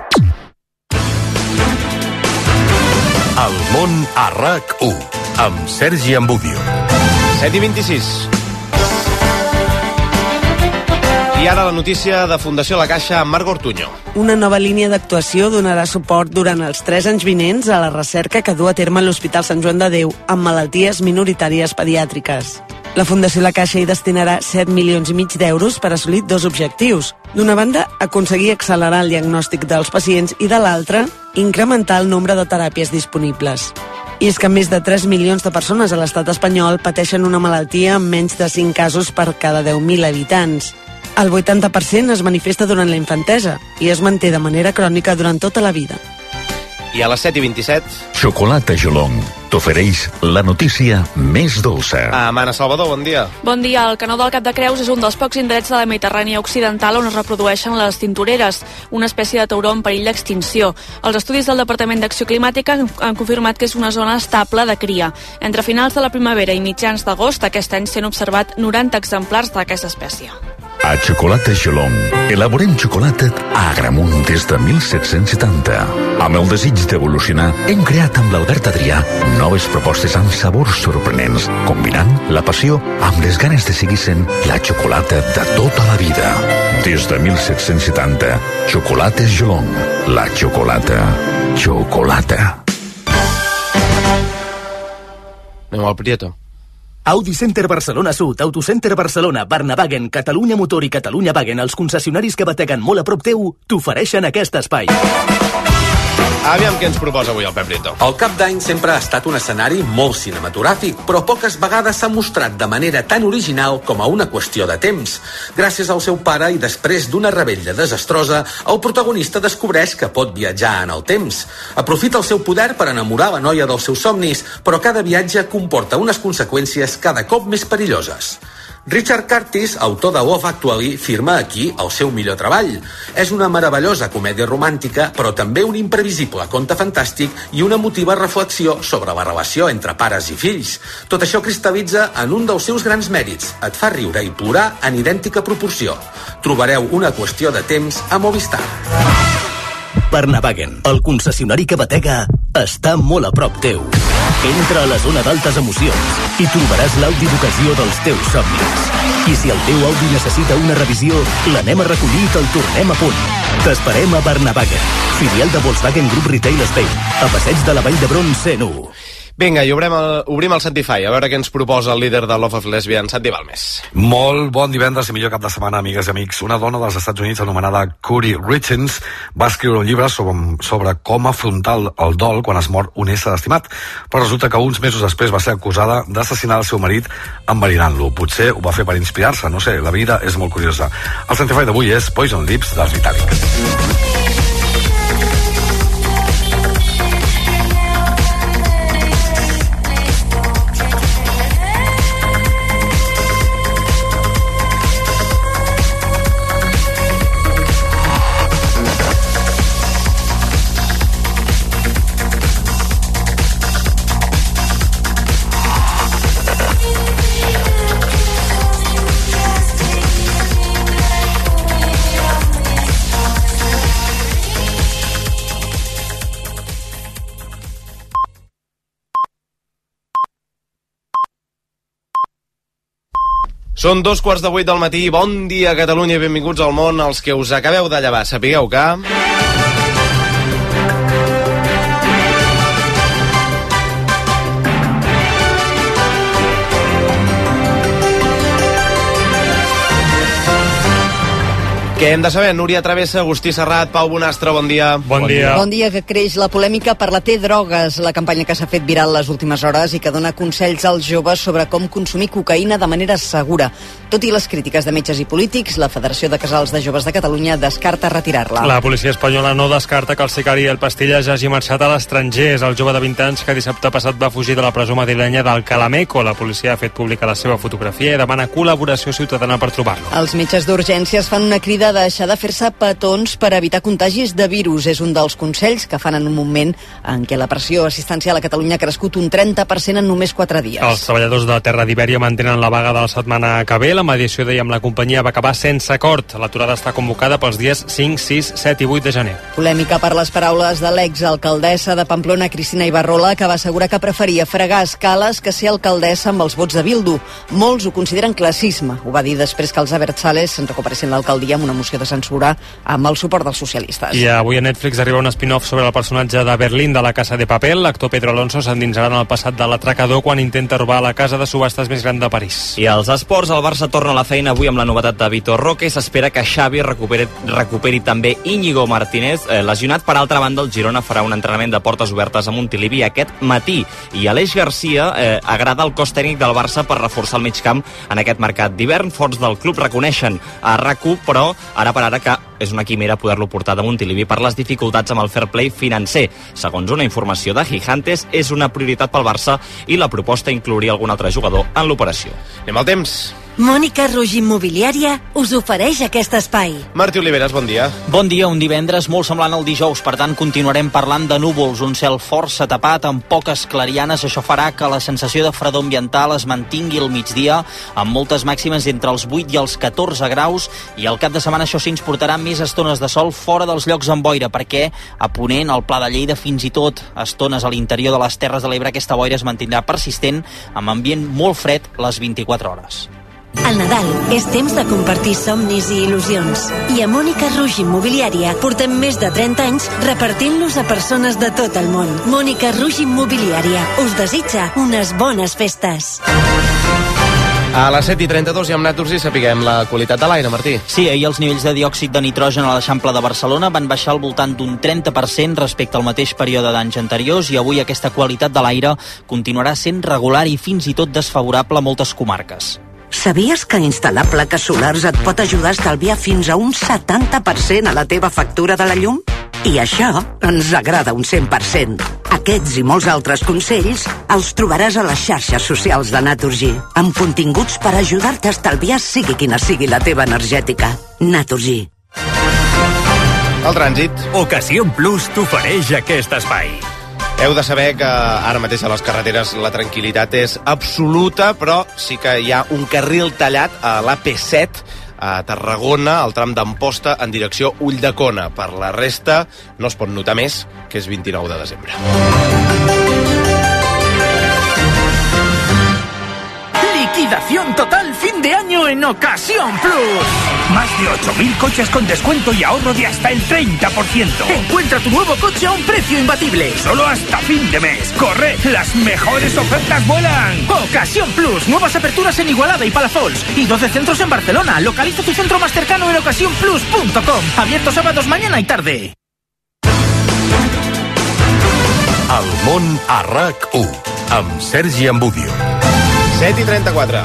El món a RAC1 amb Sergi Ambudio. 7:26. I ara la notícia de Fundació La Caixa amb Marga Ortuño. Una nova línia d'actuació donarà suport durant els 3 anys vinents a la recerca que du a terme l'Hospital Sant Joan de Déu amb malalties minoritàries pediàtriques. La Fundació La Caixa hi destinarà 7,5 milions d'euros per assolir 2 objectius. D'una banda, aconseguir accelerar el diagnòstic dels pacients i de l'altra, incrementar el nombre de teràpies disponibles. I és que més de 3 milions de persones a l'estat espanyol pateixen una malaltia amb menys de 5 casos per cada 10.000 habitants. El 80% es manifesta durant la infantesa i es manté de manera crònica durant tota la vida. I a les 7:27... Xocolata Jolong t'ofereix la notícia més dolça. Mana Salvador, bon dia. Bon dia. El Canó del Cap de Creus és un dels pocs indrets de la Mediterrània occidental on es reprodueixen les tintoreres, una espècie de tauró en perill d'extinció. Els estudis del Departament d'Acció Climàtica han confirmat que és una zona estable de cria. Entre finals de la primavera i mitjans d'agost, aquest any s'han observat 90 exemplars d'aquesta espècie. A Xocolata Jolong elaborem xocolata a Agramunt des de 1770. Amb el desig d'evolucionar, hem creat amb l'Albert Adrià noves propostes amb sabors sorprenents, combinant la passió amb les ganes de seguir sent la xocolata de tota la vida. Des de 1770, Xocolata Jolong, la xocolata. Anem al Prieto. Audi Center Barcelona Sud, Autocenter Barcelona, Barnavagen, Catalunya Motor i Catalunya Wagen, els concessionaris que bateguen molt a prop teu, t'ofereixen aquest espai. Aviam què ens proposa avui el Pep Prieto. El Cap d'Any sempre ha estat un escenari molt cinematogràfic, però poques vegades s'ha mostrat de manera tan original com a una qüestió de temps. Gràcies al seu pare i després d'una rebella desastrosa, el protagonista descobreix que pot viatjar en el temps. Aprofita el seu poder per enamorar la noia dels seus somnis, però cada viatge comporta unes conseqüències cada cop més perilloses. Richard Curtis, autor de Love Actually, firma aquí el seu millor treball. És una meravellosa comèdia romàntica, però també un imprevisible conte fantàstic i una emotiva reflexió sobre la relació entre pares i fills. Tot això cristal·litza en un dels seus grans mèrits. Et fa riure i plorar en idèntica proporció. Trobareu una qüestió de temps a Movistar. Barnavagen, el concessionari que batega, està molt a prop teu. Entra a la zona d'altes emocions i trobaràs l'Audi d'ocasió dels teus somnis. I si el teu Audi necessita una revisió, l'anem a recollir i te'l tornem a punt. T'esperem a Barnavagen, filial de Volkswagen Group Retail Spain, a Passeig de la Vall d'Hebron 101. Vinga, i obrim el Santify, a veure què ens proposa el líder de Love of Lesbian, Santi Balmes. Molt bon divendres i millor cap de setmana, amigues i amics. Una dona dels Estats Units anomenada Curi Richins va escriure un llibre sobre com afrontar el dol quan es mor un ésser estimat, però resulta que uns mesos després va ser acusada d'assassinar el seu marit enverinant-lo. Potser ho va fer per inspirar-se, no sé, la vida és molt curiosa. El Santify d'avui és Poison Lips dels Vitalik. Són 2:15 del matí. Bon dia, Catalunya, i benvinguts al món. Els que us acabeu de llevar, sapigueu que... Què hem de saber? Núria Travessa, Agustí Serrat, Pau Bonastre, bon dia. Bon dia. Bon dia, que creix la polèmica per la T-Drogues, la campanya que s'ha fet viral les últimes hores i que dona consells als joves sobre com consumir cocaïna de manera segura. Tot i les crítiques de metges i polítics, la Federació de Casals de Joves de Catalunya descarta retirar-la. La policia espanyola no descarta que el sicari El Pastillas hagi marxat a l'estranger. És el jove de 20 anys que dissabte passat va fugir de la presó madrilenya d'Alcalameco. La policia ha fet pública la seva fotografia i demana col·laboració ciutadana per trobar-lo. Els metges d'urgències fan una crida de deixar de fer-se petons per evitar contagis de virus. És un dels consells que fan en un moment en què la pressió assistencial a Catalunya ha crescut un 30% en només 4 dies. Els treballadors de Terra d'Ibèria mantenen la vaga de la setmana que ve. La mediació, dèiem, la companyia va acabar sense acord. L'aturada està convocada pels dies 5, 6, 7 i 8 de gener. Polèmica per les paraules de l'exalcaldessa de Pamplona, Cristina Ibarrola, que va assegurar que preferia fregar escales que ser alcaldessa amb els vots de Bildu. Molts ho consideren classisme. Ho va dir després que els Abertzales se'n recuperessin l'alcaldia amb una moció de censura amb el suport dels socialistes. I avui a Netflix arriba un spin-off sobre el personatge de Berlín de La Casa de Papel. L'actor Pedro Alonso s'endinsarà en el passat de l'atracador quan intenta robar la casa de subhastes més gran de París. I als esports, el Barça torna a la feina avui amb la novetat de Vitor Roque. S'espera que Xavi recuperi també Íñigo Martínez, lesionat. Per altra banda, el Girona farà un entrenament de portes obertes a Montilivi aquest matí. I Aleix Garcia agrada el cos tècnic del Barça per reforçar el migcamp en aquest mercat d'hivern. Fonts del club reconeixen a RAC1, però ara per ara que és una quimera poder-lo portar de Montilivi per les dificultats amb el fair play financer. Segons una informació de Gigantes, és una prioritat pel Barça i la proposta inclouria algun altre jugador en l'operació. Anem al temps. Mònica Roig Immobiliària us ofereix aquest espai. Martí Oliveres, bon dia. Bon dia, un divendres molt semblant al dijous, per tant continuarem parlant de núvols, un cel força tapat amb poques clarianes. Això farà que la sensació de fredor ambiental es mantingui al migdia, amb moltes màximes entre els 8 i els 14 graus, i al cap de setmana això sí ens portarà més estones de sol fora dels llocs amb boira, perquè a Ponent, al Pla de Lleida, fins i tot estones a l'interior de les Terres de l'Ebre, aquesta boira es mantindrà persistent, amb ambient molt fred les 24 hores. El Nadal és temps de compartir somnis i il·lusions. I a Mònica Roig Immobiliària portem més de 30 anys repartint-los a persones de tot el món. Mònica Roig Immobiliària us desitja unes bones festes. A les 7:32 ja hem anat i sapiguem la qualitat de l'aire, Martí. Sí, ahir els nivells de diòxid de nitrogen a l'Eixample de Barcelona van baixar al voltant d'un 30% respecte al mateix període d'anys anteriors, i avui aquesta qualitat de l'aire continuarà sent regular i fins i tot desfavorable a moltes comarques. Sabies que instal·lar plaques solars et pot ajudar a estalviar fins a un 70% a la teva factura de la llum? I això ens agrada un 100%. Aquests i molts altres consells els trobaràs a les xarxes socials de Naturgy, amb continguts per ajudar-te a estalviar sigui quina sigui la teva energètica. Naturgy. El trànsit. Ocasión Plus t'ofereix aquest espai. Heu de saber que ara mateix a les carreteres la tranquil·litat és absoluta, però sí que hi ha un carril tallat a l'AP7 a Tarragona, al tram d'Amposta, en direcció Ulldecona. Per la resta no es pot notar més, que és 29 de desembre. Liquidación total fin de año en Ocasión Plus. Más de 8.000 coches con descuento y ahorro de hasta el 30%. Encuentra tu nuevo coche a un precio imbatible. Solo hasta fin de mes. ¡Corre! ¡Las mejores ofertas vuelan! Ocasión Plus. Nuevas aperturas en Igualada y Palafols. Y 12 centros en Barcelona. Localiza tu centro más cercano en ocasiónplus.com. Abierto sábados, mañana y tarde. El món a RAC1 amb Sergi Ambudio. 7:34.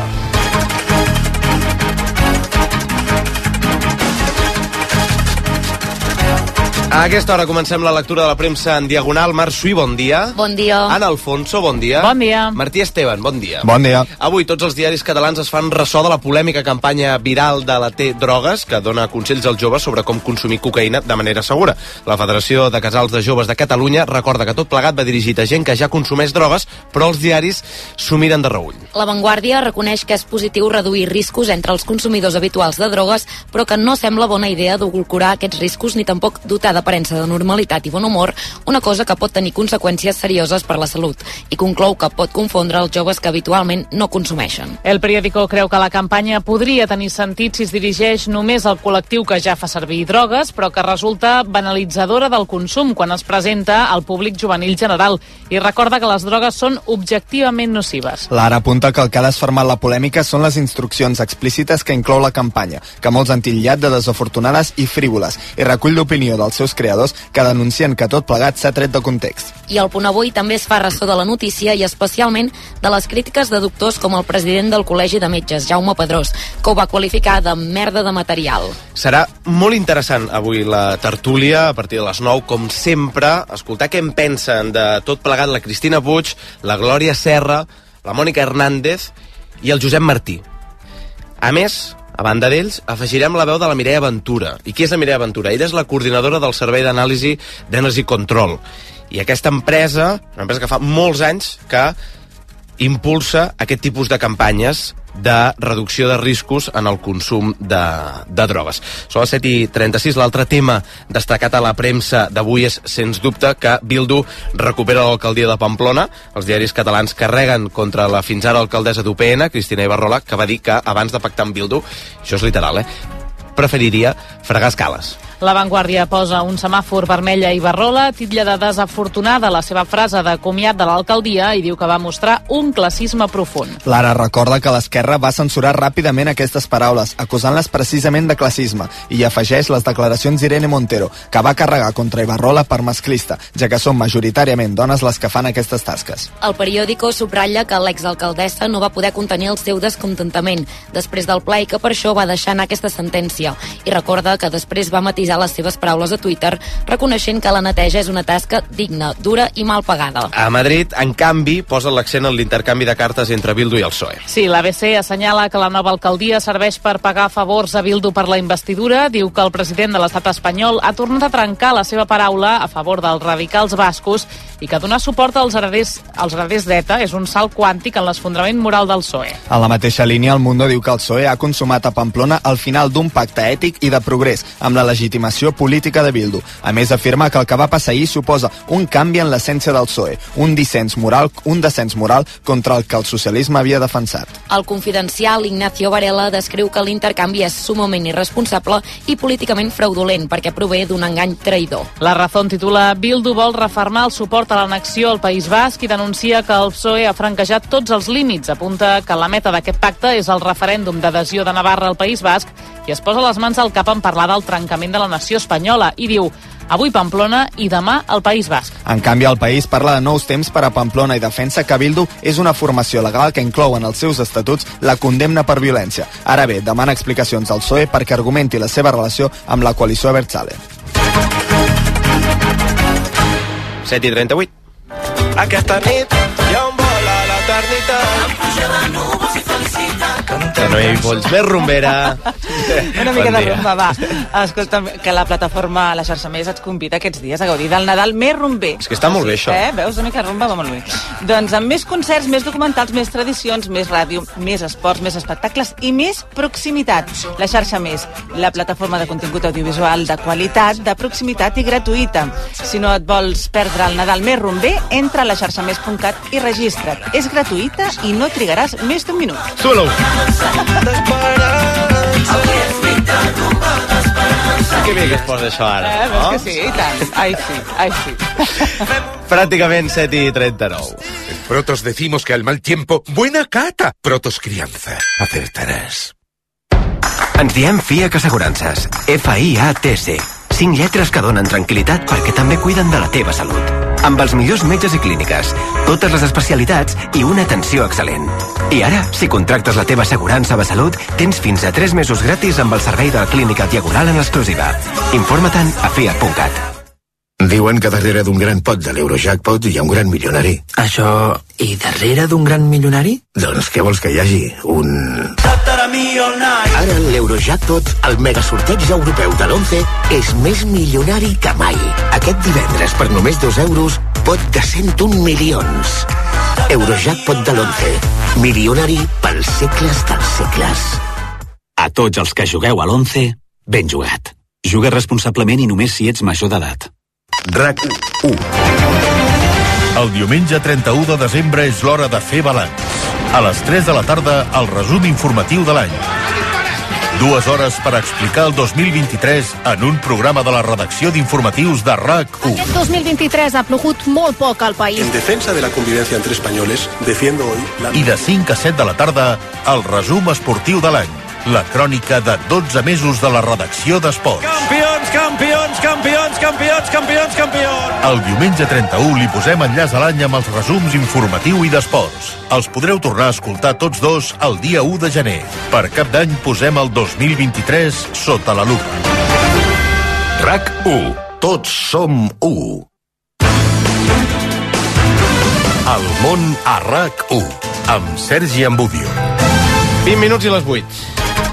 A aquesta hora comencem la lectura de la premsa en diagonal. Marc Sui, bon dia. Bon dia. Ana Alfonso, bon dia. Bon dia. Martí Esteban, bon dia. Bon dia. Avui tots els diaris catalans es fan ressò de la polèmica campanya viral de la T-Drogues, que dona consells als joves sobre com consumir cocaïna de manera segura. La Federació de Casals de Joves de Catalunya recorda que tot plegat va dirigit a gent que ja consumeix drogues, però els diaris s'ho miren de reüll. La Vanguardia reconeix que és positiu reduir riscos entre els consumidors habituals de drogues, però que no sembla bona idea edulcorar aquests riscos ni tampoc dotar d'aparença de normalitat i bon humor, una cosa que pot tenir conseqüències serioses per la salut, i conclou que pot confondre els joves que habitualment no consumeixen. El periòdico creu que la campanya podria tenir sentit si es dirigeix només al col·lectiu que ja fa servir drogues, però que resulta banalitzadora del consum quan es presenta al públic juvenil general, i recorda que les drogues són objectivament nocives. L'Ara apunta que el que ha desfermat la polèmica són les instruccions explícites que inclou la campanya, que molts han titllat de desafortunades i frívoles, i recull l'opinió dels seus creadors que denuncien que tot plegat s'ha tret de context. I el Punt Avui també es fa ressò de la notícia i especialment de les crítiques de doctors com el president del Col·legi de Metges, Jaume Pedrós, que ho va qualificar de merda de material. Serà molt interessant avui la tertúlia, a partir de les 9, com sempre, escoltar què en pensen de tot plegat la Cristina Puig, la Glòria Serra, la Mònica Hernández i el Josep Martí. A més, a banda d'ells, afegirem la veu de la Mireia Ventura. I qui és la Mireia Ventura? Ella és la coordinadora del Servei d'Anàlisi d'Energy Control. I aquesta empresa, una empresa que fa molts anys que impulsa aquest tipus de campanyes de reducció de riscos en el consum de drogues. Són les 7:36. L'altre tema destacat a la premsa d'avui és, sens dubte, que Bildu recupera l'alcaldia de Pamplona. Els diaris catalans carreguen contra la fins ara alcaldessa d'UPN, Cristina Ibarrola, que va dir que abans de pactar amb Bildu, això és literal, preferiria fregar escales. La Vanguardia posa un semàfor vermell a Ibarrola, titlla de desafortunada la seva frase de comiat de l'alcaldia i diu que va mostrar un classisme profund. L'Ara recorda que l'esquerra va censurar ràpidament aquestes paraules, acusant-les precisament de classisme, i afegeix les declaracions d'Irene Montero, que va carregar contra Ibarrola per masclista, ja que són majoritàriament dones les que fan aquestes tasques. El periòdico subratlla que l'exalcaldessa no va poder contenir el seu descontentament després del ple i que per això va deixar anar aquesta sentència, i recorda que després va matisar les seves paraules a Twitter, reconeixent que la neteja és una tasca digna, dura i mal pagada. A Madrid, en canvi, posa l'accent en l'intercanvi de cartes entre Bildu i el PSOE. Sí, l'ABC assenyala que la nova alcaldia serveix per pagar favors a Bildu per la investidura, diu que el president de l'estat espanyol ha tornat a trencar la seva paraula a favor dels radicals bascos i que donar suport als hereders d'ETA és un salt quàntic en l'esfondrament moral del PSOE. En la mateixa línia, el Mundo diu que el PSOE ha consumat a Pamplona el final d'un pacte ètic i de progrés, amb la legitimació política de Bildu. A més, afirma que el que va passar ahir suposa un canvi en l'essència del PSOE, un descens moral contra el que el socialisme havia defensat. El Confidencial, Ignacio Varela, descriu que l'intercanvi és sumament irresponsable i políticament fraudulent perquè prové d'un engany traïdor. La Razón titula Bildu vol refermar el suport a l'annexió al País Basc i denuncia que el PSOE ha franquejat tots els límits. Apunta que la meta d'aquest pacte és el referèndum d'adhesió de Navarra al País Basc i es posa les mans al cap en parlar del trencament de la nació espanyola i diu: avui Pamplona i demà el País Basc. En canvi, el País parla de nous temps per a Pamplona i defensa que Bildu és una formació legal que inclou en els seus estatuts la condemna per violència. Ara bé, demana explicacions al PSOE perquè argumenti la seva relació amb la coalició Abertzale. 7:38. Aquesta nit hi ha un vol a l'eternitat. Que no hi vols més rumbera. Una mica de rumba, va. Escolta'm, que la plataforma La Xarxa Més et convida aquests dies a gaudir del Nadal més rumber. És que està molt bé, això. Veus? Una mica de rumba va molt bé. Doncs amb més concerts, més documentals, més tradicions, més ràdio, més esports, més espectacles i més proximitat. La Xarxa Més, la plataforma de contingut audiovisual de qualitat, de proximitat i gratuïta. Si no et vols perdre el Nadal més rumber, entra a laxarxamés.cat i registra't. És gratuïta i no trigaràs més d'un minut. Solo! Que bé que es posa això ara, no? Que sí, i tant. Ai, sí. Pràcticament 7:39. En Protos decimos que al mal tiempo, buena cata. Protos Crianza. Acertaràs. Ens diem FIAC Assegurances. FIATC. 5 lletres que donen tranquil·litat perquè també cuiden de la teva salut. Amb els millors metges i clíniques, totes les especialitats i una atenció excel·lent. I ara, si contractes la teva assegurança de salut, tens fins a 3 mesos gratis amb el servei de la clínica Diagonal en exclusiva. Informa-te'n a fiat.cat. Diuen que darrere d'un gran pot de l'Eurojackpot hi ha un gran milionari. Això... i darrere d'un gran milionari? Doncs què vols que hi hagi? Ara l'Eurojackpot, el megasorteig europeu de l'11, és més milionari que mai. Aquest divendres, per només 2 euros, pot de 101 milions. Eurojackpot de l'11. Milionari pels segles dels segles. A tots els que jugueu a l'11, ben jugat. Juga responsablement i només si ets major d'edat. RAC1. El diumenge 31 de desembre és l'hora de fer balanç. A les 3 de la tarda, el resum informatiu de l'any. 2 hores per explicar el 2023 en un programa de la redacció d'informatius de RAC1. Aquest 2023 ha plogut molt poc al país. En defensa de la convivencia entre españoles, defiendo hoy la... I de 5 a 7 de la tarda, el resum esportiu de l'any. La crònica de 12 mesos de la redacció d'Esports. Campions, campions, campions, campions, campions, campions! El diumenge 31 li posem enllaç a l'any amb els resums informatiu i d'esports. Els podreu tornar a escoltar tots dos el dia 1 de gener. Per Cap d'Any posem el 2023 sota la lupa. RAC1. Tots som 1. El món a RAC1. Amb Sergi Ambudio. 20 minuts i les 8.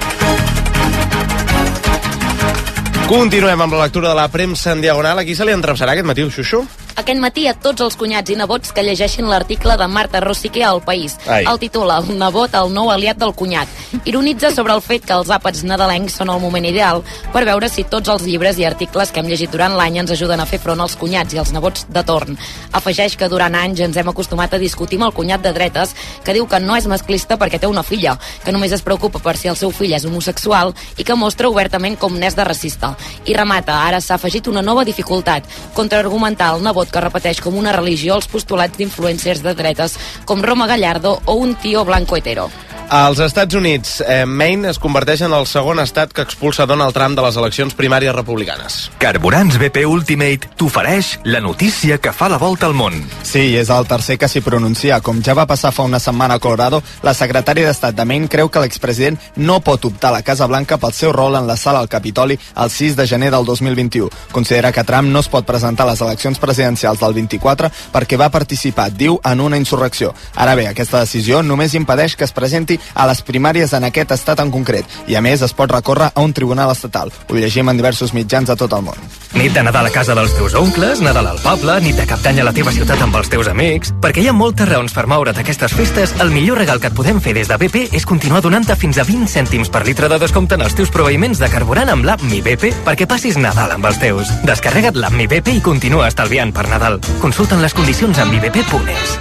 Continuem amb la lectura de la premsa en diagonal. A qui se li entrevessarà aquest matí, el Xuxu? Aquest matí a tots els cunyats i nebots que llegeixin l'article de Marta Rosique al País. Ai. El titula El nebot, el nou aliat del cunyat. Ironitza sobre el fet que els àpats nadalencs són el moment ideal per veure si tots els llibres i articles que hem llegit durant l'any ens ajuden a fer front als cunyats i als nebots de torn. Afegeix que durant anys ens hem acostumat a discutir amb el cunyat de dretes que diu que no és masclista perquè té una filla, que només es preocupa per si el seu fill és homosexual i que mostra obertament com n'és de racista. I remata, ara s'ha afegit una nova dificultat, contraargumentar el nebot que repeteix com una religió els postulats d'influencers de dretes com Roma Gallardo o un tio blanco hetero. Als Estats Units, Maine es converteix en el segon estat que expulsa Donald Trump de les eleccions primàries republicanes. Carburants BP Ultimate t'ofereix la notícia que fa la volta al món. Sí, és el tercer que s'hi pronuncia. Com ja va passar fa una setmana a Colorado, la secretària d'Estat de Maine creu que l'expresident no pot optar a la Casa Blanca pel seu rol en l'assalt al Capitoli el 6 de gener del 2021. Considera que Trump no es pot presentar a les eleccions presidencials del 24 perquè va participar, diu, en una insurrecció. Ara bé, aquesta decisió només impedeix que es presenti a les primàries en aquest estat en concret i a més es pot recórrer a un tribunal estatal. Ho llegim en diversos mitjans de tot el món. Nit de Nadal a casa dels teus oncles, Nadal al poble, nit de Cap d'Any a la teva ciutat amb els teus amics... Perquè hi ha moltes raons per moure't aquestes festes, el millor regal que et podem fer des de BP és continuar donant-te fins a 20 cèntims per litre de descompte en els teus proveïments de carburant amb l'app Mi BP perquè passis Nadal amb els teus. Descarrega't l'app Mi BP i continua estalviant per Nadal. Consulta'n les condicions a mibp.es.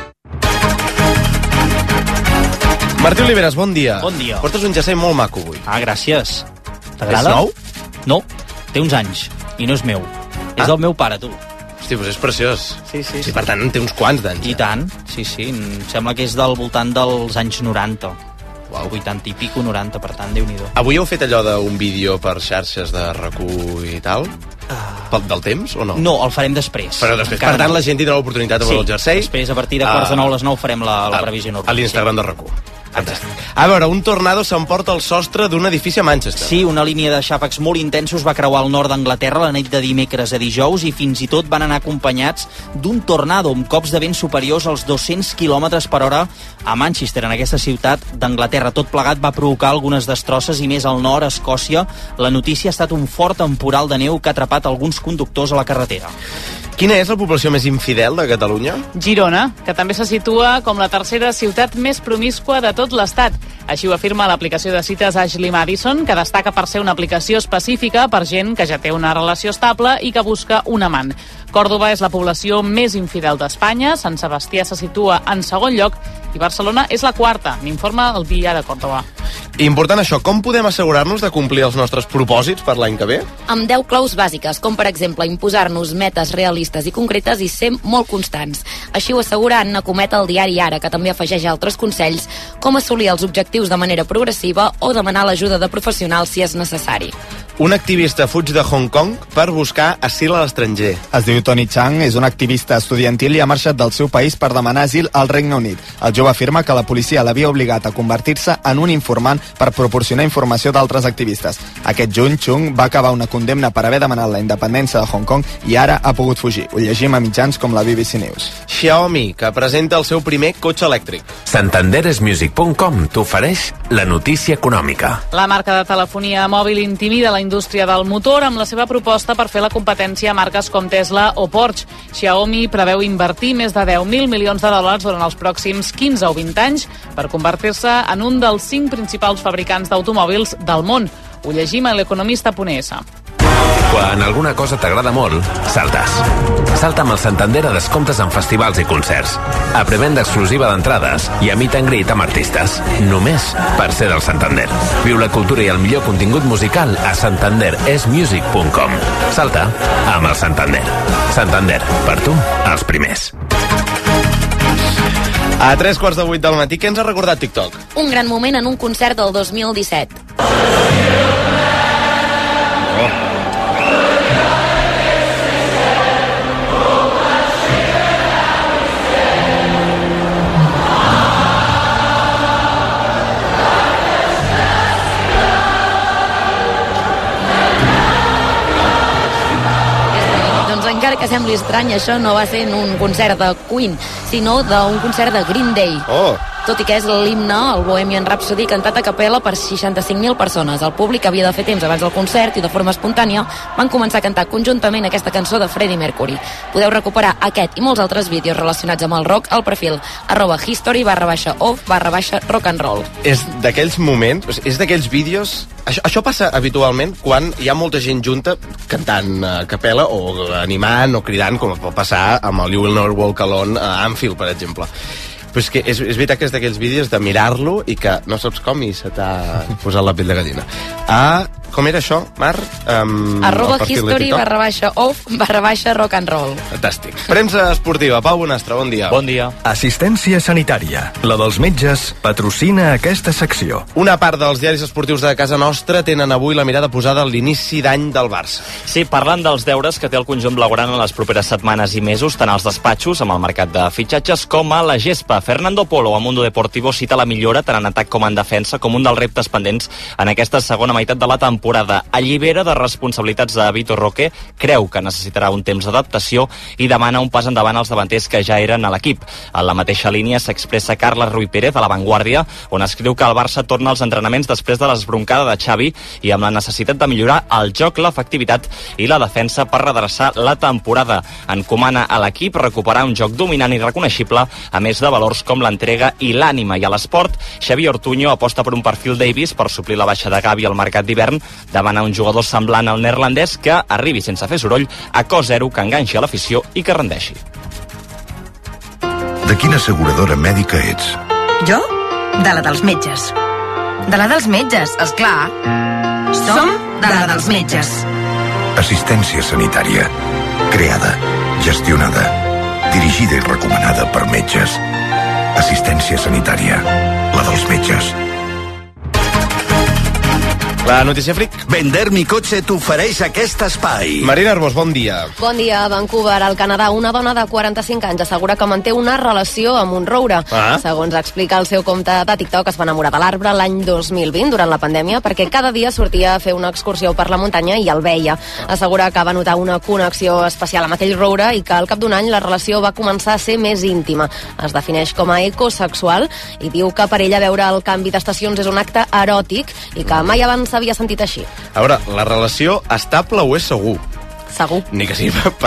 Martí Oliveres, bon dia. Bon dia. Portes un jersei molt maco avui. Ah, gràcies. T'agrada? És nou? No, té uns anys i no és meu. És del meu pare, tu. Hosti, doncs és preciós. Sí, sí. I per tant en té uns quants d'anys. I tant, sí, sí. Em sembla que és del voltant dels anys 90. Uau. 80 i pico, 90, per tant, Déu-n'hi-do. Avui heu fet allò d'un vídeo per xarxes de RAC1 i tal? Del temps o no? No, el farem després. Però després, per tant, la gent tindrà l'oportunitat de veure el jersei. Després, a partir de quarts de 9 a les 9 farem la previsió normal. A l'Instagram de RAC1. A veure, un tornado s'emporta el sostre d'un edifici a Manchester. Sí, una línia de xàfecs molt intensos va creuar el nord d'Anglaterra la nit de dimecres a dijous i fins i tot van anar acompanyats d'un tornado amb cops de vent superiors als 200 km per hora a Manchester, en aquesta ciutat d'Anglaterra. Tot plegat va provocar algunes destrosses i més al nord, a Escòcia, la notícia ha estat un fort temporal de neu que ha atrapat alguns conductors a la carretera. Quina és la població més infidel de Catalunya? Girona, que també se situa com la tercera ciutat més promíscua de tot l'estat. Així ho afirma l'aplicació de cites Ashley Madison, que destaca per ser una aplicació específica per gent que ja té una relació estable i que busca un amant. Còrdova és la població més infidel d'Espanya, Sant Sebastià se situa en segon lloc i Barcelona és la quarta, n'informa el Dia de Còrdova. Important això, com podem assegurar-nos de complir els nostres propòsits per l'any que ve? Amb 10 claus bàsiques, com per exemple imposar-nos metes realistes i concretes i ser molt constants. Així ho assegura Anna Comet al diari Ara, que també afegeix altres consells, com assolir els objectius de manera progressiva o demanar l'ajuda de professionals si és necessari. Un activista fuig de Hong Kong per buscar asil a l'estranger. Es diu Tony Chang, és un activista estudiantil i ha marxat del seu país per demanar asil al Regne Unit. El jove afirma que la policia l'havia obligat a convertir-se en un informant per proporcionar informació d'altres activistes. Aquest juny, Chung va acabar una condemna per haver demanat la independència de Hong Kong i ara ha pogut fugir. Ho llegim a mitjans com la BBC News. Xiaomi, que presenta el seu primer cotxe elèctric. Santanderesmusic.com t'ofereix la notícia econòmica. La marca de telefonia mòbil intimida la indústria del motor amb la seva proposta per fer la competència a marques com Tesla o Porsche. Xiaomi preveu invertir més de 10.000 milions de dòlars durant els pròxims 15 o 20 anys per convertir-se en un dels 5 principals fabricants d'automòbils del món. Ho llegim a l'economista.es. Quan alguna cosa t'agrada molt, saltes. Salta amb el Santander a descomptes en festivals i concerts. A prevenda exclusiva d'entrades i a meet and greet amb artistes. Només per ser del Santander. Viu la cultura i el millor contingut musical a santanderesmusic.com. Salta amb el Santander. Santander, per tu, els primers. A 7:45 del matí, què ens ha recordat TikTok? Un gran moment en un concert del 2017. Encara que sembli estrany, això no va ser en un concert de Queen, sinó d'un concert de Green Day. Tot i que és l'himne, el Bohemian Rhapsody, cantat a capella per 65.000 persones. El públic havia de fer temps abans del concert i de forma espontània van començar a cantar conjuntament aquesta cançó de Freddie Mercury. Podeu recuperar aquest i molts altres vídeos relacionats amb el rock al perfil @history_of_rock&roll. És d'aquells moments, és d'aquells vídeos... Això passa habitualment quan hi ha molta gent junta cantant a capella o animant o cridant, com pot passar amb el You Will Never Walk Alone a Anfield, per exemple. Però és que és veritat que és d'aquells vídeos de mirar-lo i que no saps com i se t'ha posat la pell de gallina. Com era això, Mar? @history_of_rock&roll. Fantàstic. Premsa esportiva. Pau Bonastre, bon dia. Bon dia. Assistència sanitària. La dels metges patrocina aquesta secció. Una part dels diaris esportius de casa nostra tenen avui la mirada posada a l'inici d'any del Barça. Sí, parlant dels deures que té el conjunt blaugrana en les properes setmanes i mesos, tant als despatxos, amb el mercat de fitxatges, com a la gespa. Fernando Polo, a Mundo Deportivo, cita la millora tant en atac com en defensa com un dels reptes pendents en aquesta segona meitat de la temporada. Allibera de responsabilitats de Vitor Roque, creu que necessitarà un temps d'adaptació i demana un pas endavant als davanters que ja eren a l'equip. En la mateixa línia s'expressa Carles Ruiz Pérez a La Vanguardia, on escriu que el Barça torna als entrenaments després de l'esbroncada de Xavi i amb la necessitat de millorar el joc, l'efectivitat i la defensa per redreçar la temporada. Encomana a l'equip recuperar un joc dominant i reconeixible, a més de valors com l'entrega i l'ànima. I a l'esport, Xavi Ortuño aposta per un perfil Davis per suplir la baixa de Gavi al mercat d'hivern, demana un jugador semblant al neerlandès que arribi sense fer soroll, a cost zero, que enganxi a l'afició i que rendeixi. De quina asseguradora mèdica ets? Jo? De la dels metges. De la dels metges, esclar. Som de la dels metges. Assistència sanitària. Creada, gestionada, dirigida i recomanada per metges. Assistència sanitària. La dels metges. La notícia fric. Vender mi cotxe t'ofereix aquest espai. Marina Arbós, bon dia. Bon dia. A Vancouver, al Canadà, una dona de 45 anys assegura que manté una relació amb un roure. Segons explica el seu compte de TikTok, es va enamorar de l'arbre l'any 2020, durant la pandèmia, perquè cada dia sortia a fer una excursió per la muntanya i el veia. Assegura que va notar una connexió especial amb aquell roure i que al cap d'un any la relació va començar a ser més íntima. Es defineix com a ecosexual i diu que per ella veure el canvi d'estacions és un acte eròtic i que mai abans s'havia sentit així. A veure, la relació estable ho és segur. Segur. Ni que sigui per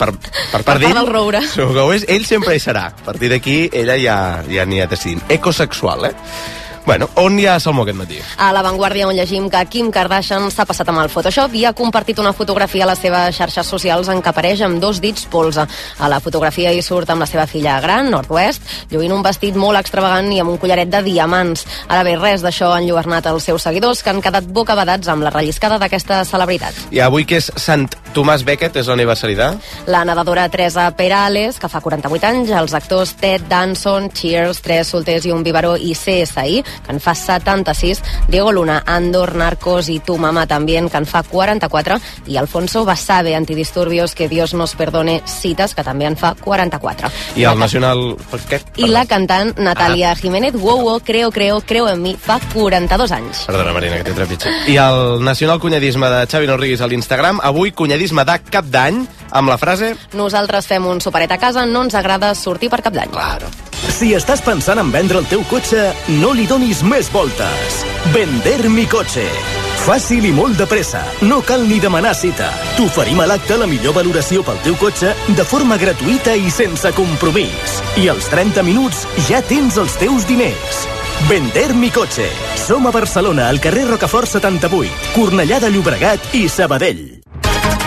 part d'ell. Del roure. Segur que ho és, ell sempre hi serà. A partir d'aquí, ella ja n'hi ha decidint. Ecosexual, Bueno, on hi ha Salmó aquest matí? A La Vanguardia, on llegim que Kim Kardashian s'ha passat amb el Photoshop i ha compartit una fotografia a les seves xarxes socials en què apareix amb 2 dits polze. A la fotografia hi surt amb la seva filla gran, Northwest, lluint un vestit molt extravagant i amb un collaret de diamants. Ara bé, res d'això ha enlluernat els seus seguidors, que han quedat bocabadats amb la relliscada d'aquesta celebritat. I avui que és Sant Tomàs Becket, és l'aniversari de... La nedadora Teresa Perales, que fa 48 anys, els actors Ted Danson, Cheers, 3 solters i un biberó i CSI, que en fa 76, Diego Luna, Andor, Narcos i Tu Mama també, que en fa 44, i Alfonso Basabe, Antidisturbios, Que Dios nos perdone, Cites, que també en fa 44. I el Nacional... Què? I la cantant Natalia Jiménez, Wow, creo en mi, fa 42 anys. Perdona, Marina, que t'he trepitjat. I el Nacional Cunyadisme de Xavi Norriguis a l'Instagram, avui cunyadisme de cap d'any, amb la frase... Nosaltres fem un superet a casa, no ens agrada sortir per cap d'any. Claro. Si estàs pensant en vendre el teu cotxe, no li donis més voltes. Vender mi cotxe. Fàcil i molt de pressa. No cal ni demanar cita. T'oferim a l'acte la millor valoració pel teu cotxe de forma gratuïta i sense compromís. I als 30 minuts ja tens els teus diners. Vender mi cotxe. Som a Barcelona, al carrer Rocafort 78, Cornellà de Llobregat i Sabadell.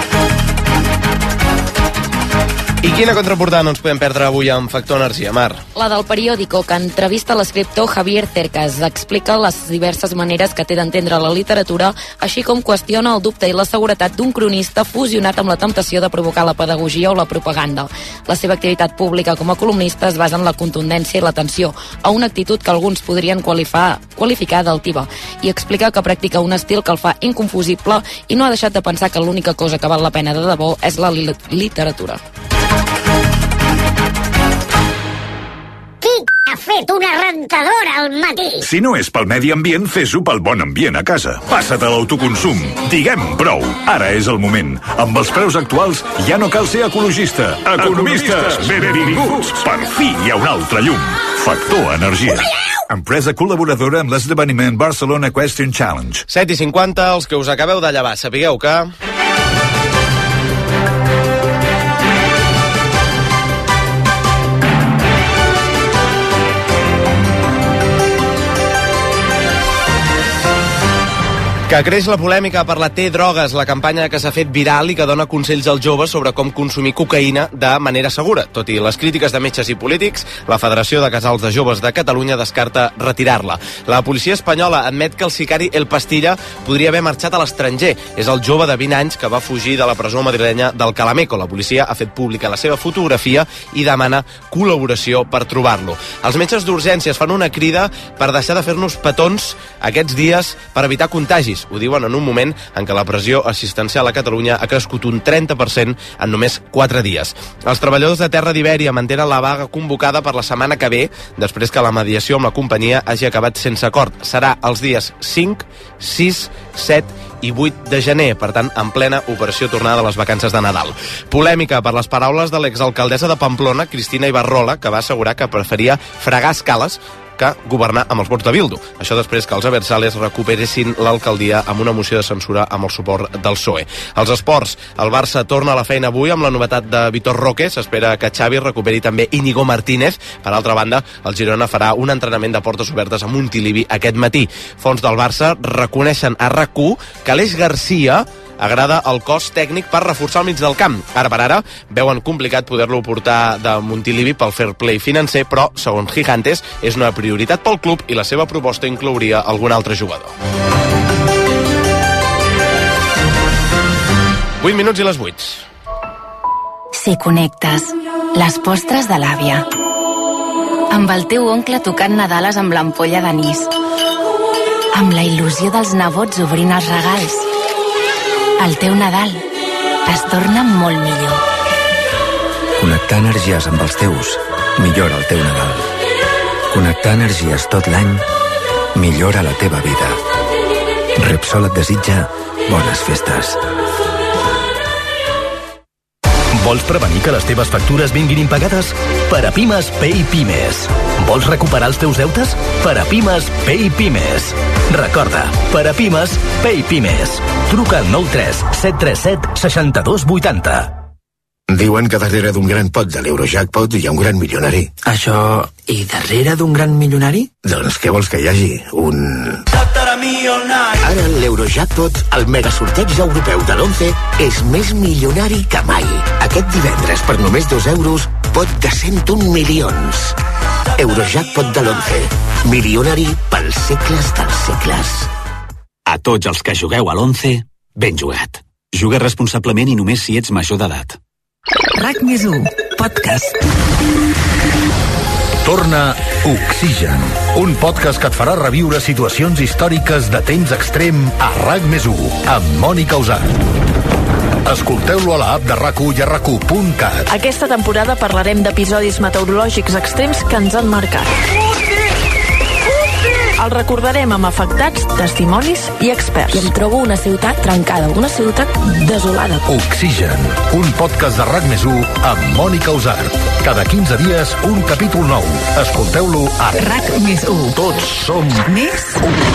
I quina contraportada no ens podem perdre avui amb Factor Energia, Mar? La del periòdico, que entrevista l'escriptor Javier Cercas. Explica les diverses maneres que té d'entendre la literatura, així com qüestiona el dubte i la seguretat d'un cronista fusionat amb la temptació de provocar la pedagogia o la propaganda. La seva activitat pública com a columnista es basa en la contundència i l'atenció, a una actitud que alguns podrien qualificar d'altiva, i explica que practica un estil que el fa inconfusible i no ha deixat de pensar que l'única cosa que val la pena de debò és la literatura. Ha fet una rentadora al matí. Si no és pel medi ambient, fes-ho pel bon ambient a casa. Passa't a l'autoconsum. Diguem prou. Ara és el moment. Amb els preus actuals ja no cal ser ecologista. Economistes, benvinguts. Per fi hi ha un altre llum. Factor Energia. Empresa col·laboradora amb l'esdeveniment Barcelona Question Challenge. 7:50, els que us acabeu de llevar, sapigueu que... Que creix la polèmica per la T-Drogues, la campanya que s'ha fet viral i que dona consells als joves sobre com consumir cocaïna de manera segura. Tot i les crítiques de metges i polítics, la Federació de Casals de Joves de Catalunya descarta retirar-la. La policia espanyola admet que el sicari El Pastilla podria haver marxat a l'estranger. És el jove de 20 anys que va fugir de la presó madrilenya del Calameco. La policia ha fet pública la seva fotografia i demana col·laboració per trobar-lo. Els metges d'urgències fan una crida per deixar de fer-nos petons aquests dies per evitar contagis. Ho diuen en un moment en què la pressió assistencial a Catalunya ha crescut un 30% en només 4 dies. Els treballadors de Terra d'Ibèria mantenen la vaga convocada per la setmana que ve, després que la mediació amb la companyia hagi acabat sense acord. Serà els dies 5, 6, 7 i 8 de gener, per tant, en plena operació tornada de les vacances de Nadal. Polèmica per les paraules de l'exalcaldessa de Pamplona, Cristina Ibarrola, que va assegurar que preferia fregar escales que governar amb els vots de Bildu. Això després que els abertzales recuperessin l'alcaldia amb una moció de censura amb el suport del PSOE. Els esports, el Barça torna a la feina avui amb la novetat de Vitor Roque. S'espera que Xavi recuperi també Íñigo Martínez. Per altra banda, el Girona farà un entrenament de portes obertes a Montilivi aquest matí. Fons del Barça reconeixen a RAC1 que Aleix Garcia agrada el cos tècnic per reforçar el mig del camp. Ara per ara veuen complicat poder-lo portar de Montilivi pel fair play financer, però, segons Gigantes, és una prioritat pel club i la seva proposta inclouria algun altre jugador. 8 minuts i les 8. Si connectes, les postres de l'àvia. Amb el teu oncle tocant Nadales amb l'ampolla d'anís. Amb la il·lusió dels nebots obrint els regals. El teu Nadal es torna molt millor. Connectar energies amb els teus millora el teu Nadal. Connectar energies tot l'any millora la teva vida. Repsol et desitja bones festes. Vols prevenir que les teves factures vinguin impagades? Per a Pimes, Pay Pimes. Vols recuperar els teus deutes? Per a Pimes, Pay Pimes. Recorda, per a Pimes, Pay Pimes. Truca al 93 737 6280. Diuen que darrere d'un gran pot de l'Eurojackpot hi ha un gran milionari. Això... i darrere d'un gran milionari? Doncs què vols que hi hagi? Ara l'Eurojackpot, el megasorteig europeu de l'11, és més milionari que mai. Aquest divendres, per només 2 euros, pot de 101 milions. Eurojackpot de l'11. Milionari pels segles dels segles. A tots els que jugueu a l'11, ben jugat. Juga responsablement i només si ets major d'edat. RAC+1, podcast. Torna Oxigen, un podcast que et farà reviure situacions històriques de temps extrem a RAC+1, amb Mònica Usart. Escolteu-lo a l'app de RAC1 i a RAC1.cat. Aquesta temporada parlarem d'episodis meteorològics extrems que ens han marcat. El recordarem amb afectats, testimonis i experts. I em trobo una ciutat trencada, una ciutat desolada. Oxigen, un podcast de RAC+1 amb Mònica Usart. Cada 15 dies, un capítol nou. Escolteu-lo a RAC+1. Tots som més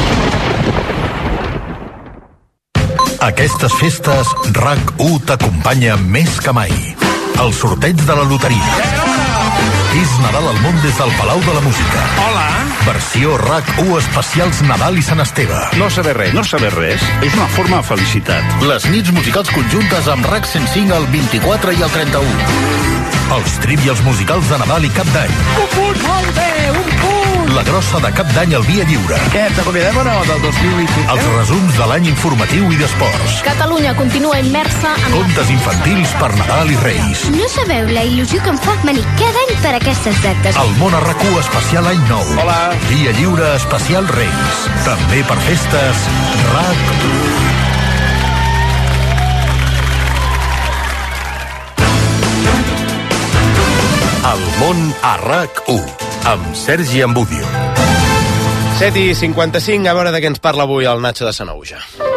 1. Aquestes festes, RAC1 t'acompanya més que mai. El sorteig de la loteria. És Nadal al món des del Palau de la Música. Hola. Versió RAC1 especials Nadal i Sant Esteve. No saber res. No saber res és una forma de felicitat. Les nits musicals conjuntes amb RAC 105 el 24 i el 31. Els trivials musicals de Nadal i Cap d'Any. Un punt! Molt bé, un punt! La grossa de Cap d'Any al Via Lliure. Què, t'acomiadem o no, del 2020? Els resums de l'any informatiu i d'esports. Catalunya continua immersa en... Contes infantils per Nadal i Reis. No sabeu la il·lusió que em fa venir cada any per aquestes dates. El món a RAC1 especial any nou. Hola. Via Lliure especial Reis. També per festes RAC1. El món a RAC1 amb Sergi Ambudio. 7:55, a veure de què ens parla avui el Nacho de Sanauja.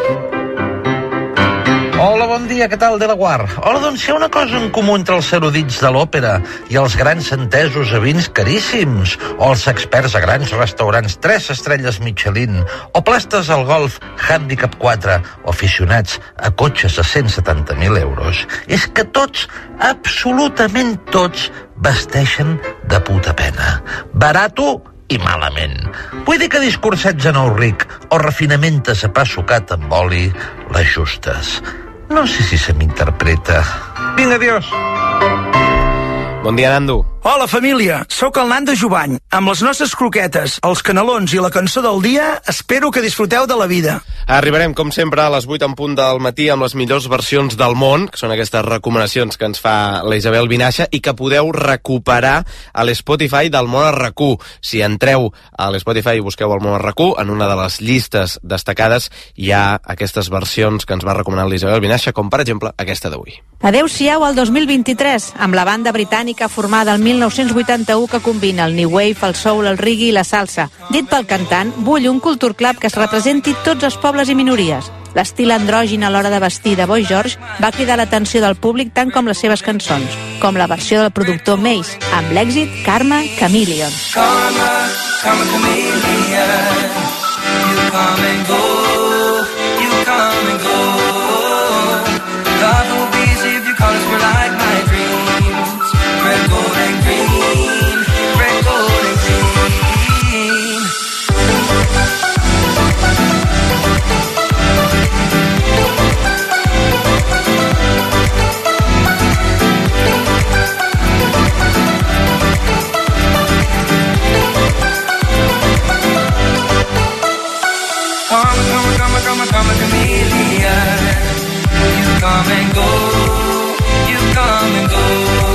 Hola, bon dia, què tal, Delaguar? Hola, doncs hi ha una cosa en comú entre els erudits de l'òpera i els grans entesos a vins caríssims, o els experts a grans restaurants 3 estrelles Michelin, o plastes al golf Handicap 4, o aficionats a cotxes a 170.000 euros. És que tots, absolutament tots, vesteixen de puta pena. Barato i malament. Vull dir que discursets a nou ric o refinamentes a pa sucat amb oli, les justes. No sé si se m'interpreta. Vinga, adiós. Bon dia, Nando. Hola, família. Sóc el Nando Jubany. Amb les nostres croquetes, els canelons i la cançó del dia, espero que disfruteu de la vida. Arribarem, com sempre, a les 8 en punt del matí amb les millors versions del món, que són aquestes recomanacions que ens fa la Isabel Vinaixa i que podeu recuperar a l'Spotify del Món a RAC1. Si entreu a l'Spotify i busqueu el Món a RAC1, en una de les llistes destacades hi ha aquestes versions que ens va recomanar la Isabel Vinaixa, com per exemple aquesta d'avui. Adéu-siau al 2023, amb la banda britànica formada el 1981 que combina el new wave, el soul, el reggae i la salsa. Dit pel cantant, vull un culture club que es representi tots els pobles i minories. L'estil andrògin a l'hora de vestir de Boy George va cridar l'atenció del públic tant com les seves cançons, com la versió del productor Mace, amb l'èxit Karma Chameleon. Karma, Karma Chameleon, you come and go, you come and go. Love will be easy if your colors were like my dreams. Red, gold and green, red, gold and green. Come a chameleon. You come and go, you come and go.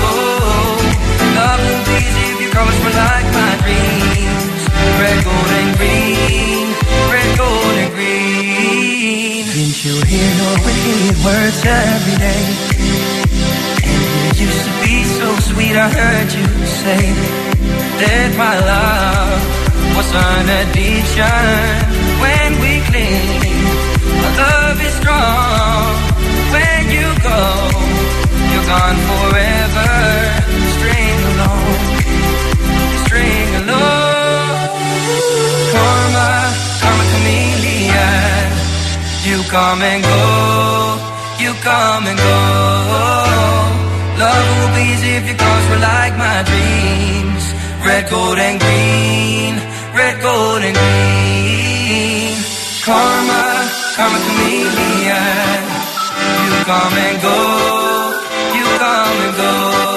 Love will be easy if your colors were like my dreams. Red, gold and green, red, gold and green. Didn't you hear your wicked words every day? And you used to be so sweet, I heard you say that my love was an addiction. When we cling, our love is strong. When you go, you're gone forever. String along, string along. Karma, Karma Chameleon. You come and go, you come and go. Love will be easy if your colors were like my dreams. Red, gold and green, red, gold and green. Karma, Karma Chameleon. You come and go, you come and go.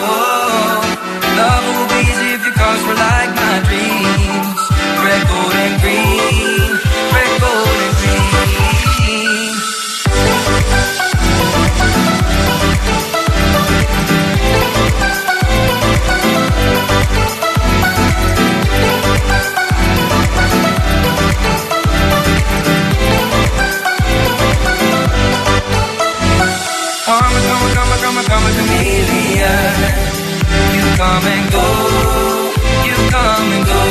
Love will be easy if your colors were like my dreams. Red, gold and green, red, gold and green. Come a chameleon. You come and go, you come and go.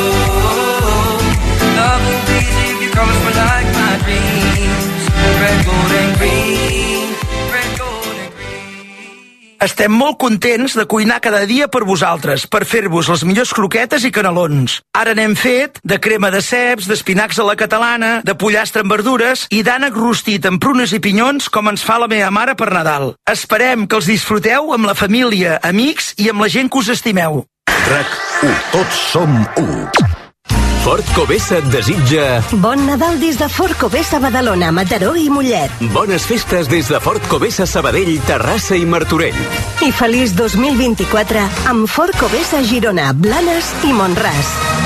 Love will be easy if your colors were like my dreams. Red, gold and green, red, gold and green. Estem molt contents de cuinar cada dia per vosaltres, per fer-vos les millors croquetes i canelons. Ara n'hem fet de crema de ceps, d'espinacs a la catalana, de pollastre amb verdures i d'ànec rostit amb prunes i pinyons com ens fa la meva mare per Nadal. Esperem que els disfruteu amb la família, amics i amb la gent que us estimeu. RAC1. Tots som 1. Ford Covesa et desitja... Bon Nadal des de Ford Covesa Badalona, Mataró i Mollet. Bones festes des de Ford Covesa Sabadell, Terrassa i Martorell. I feliç 2024 amb Ford Covesa Girona, Blanes i Mont-ras.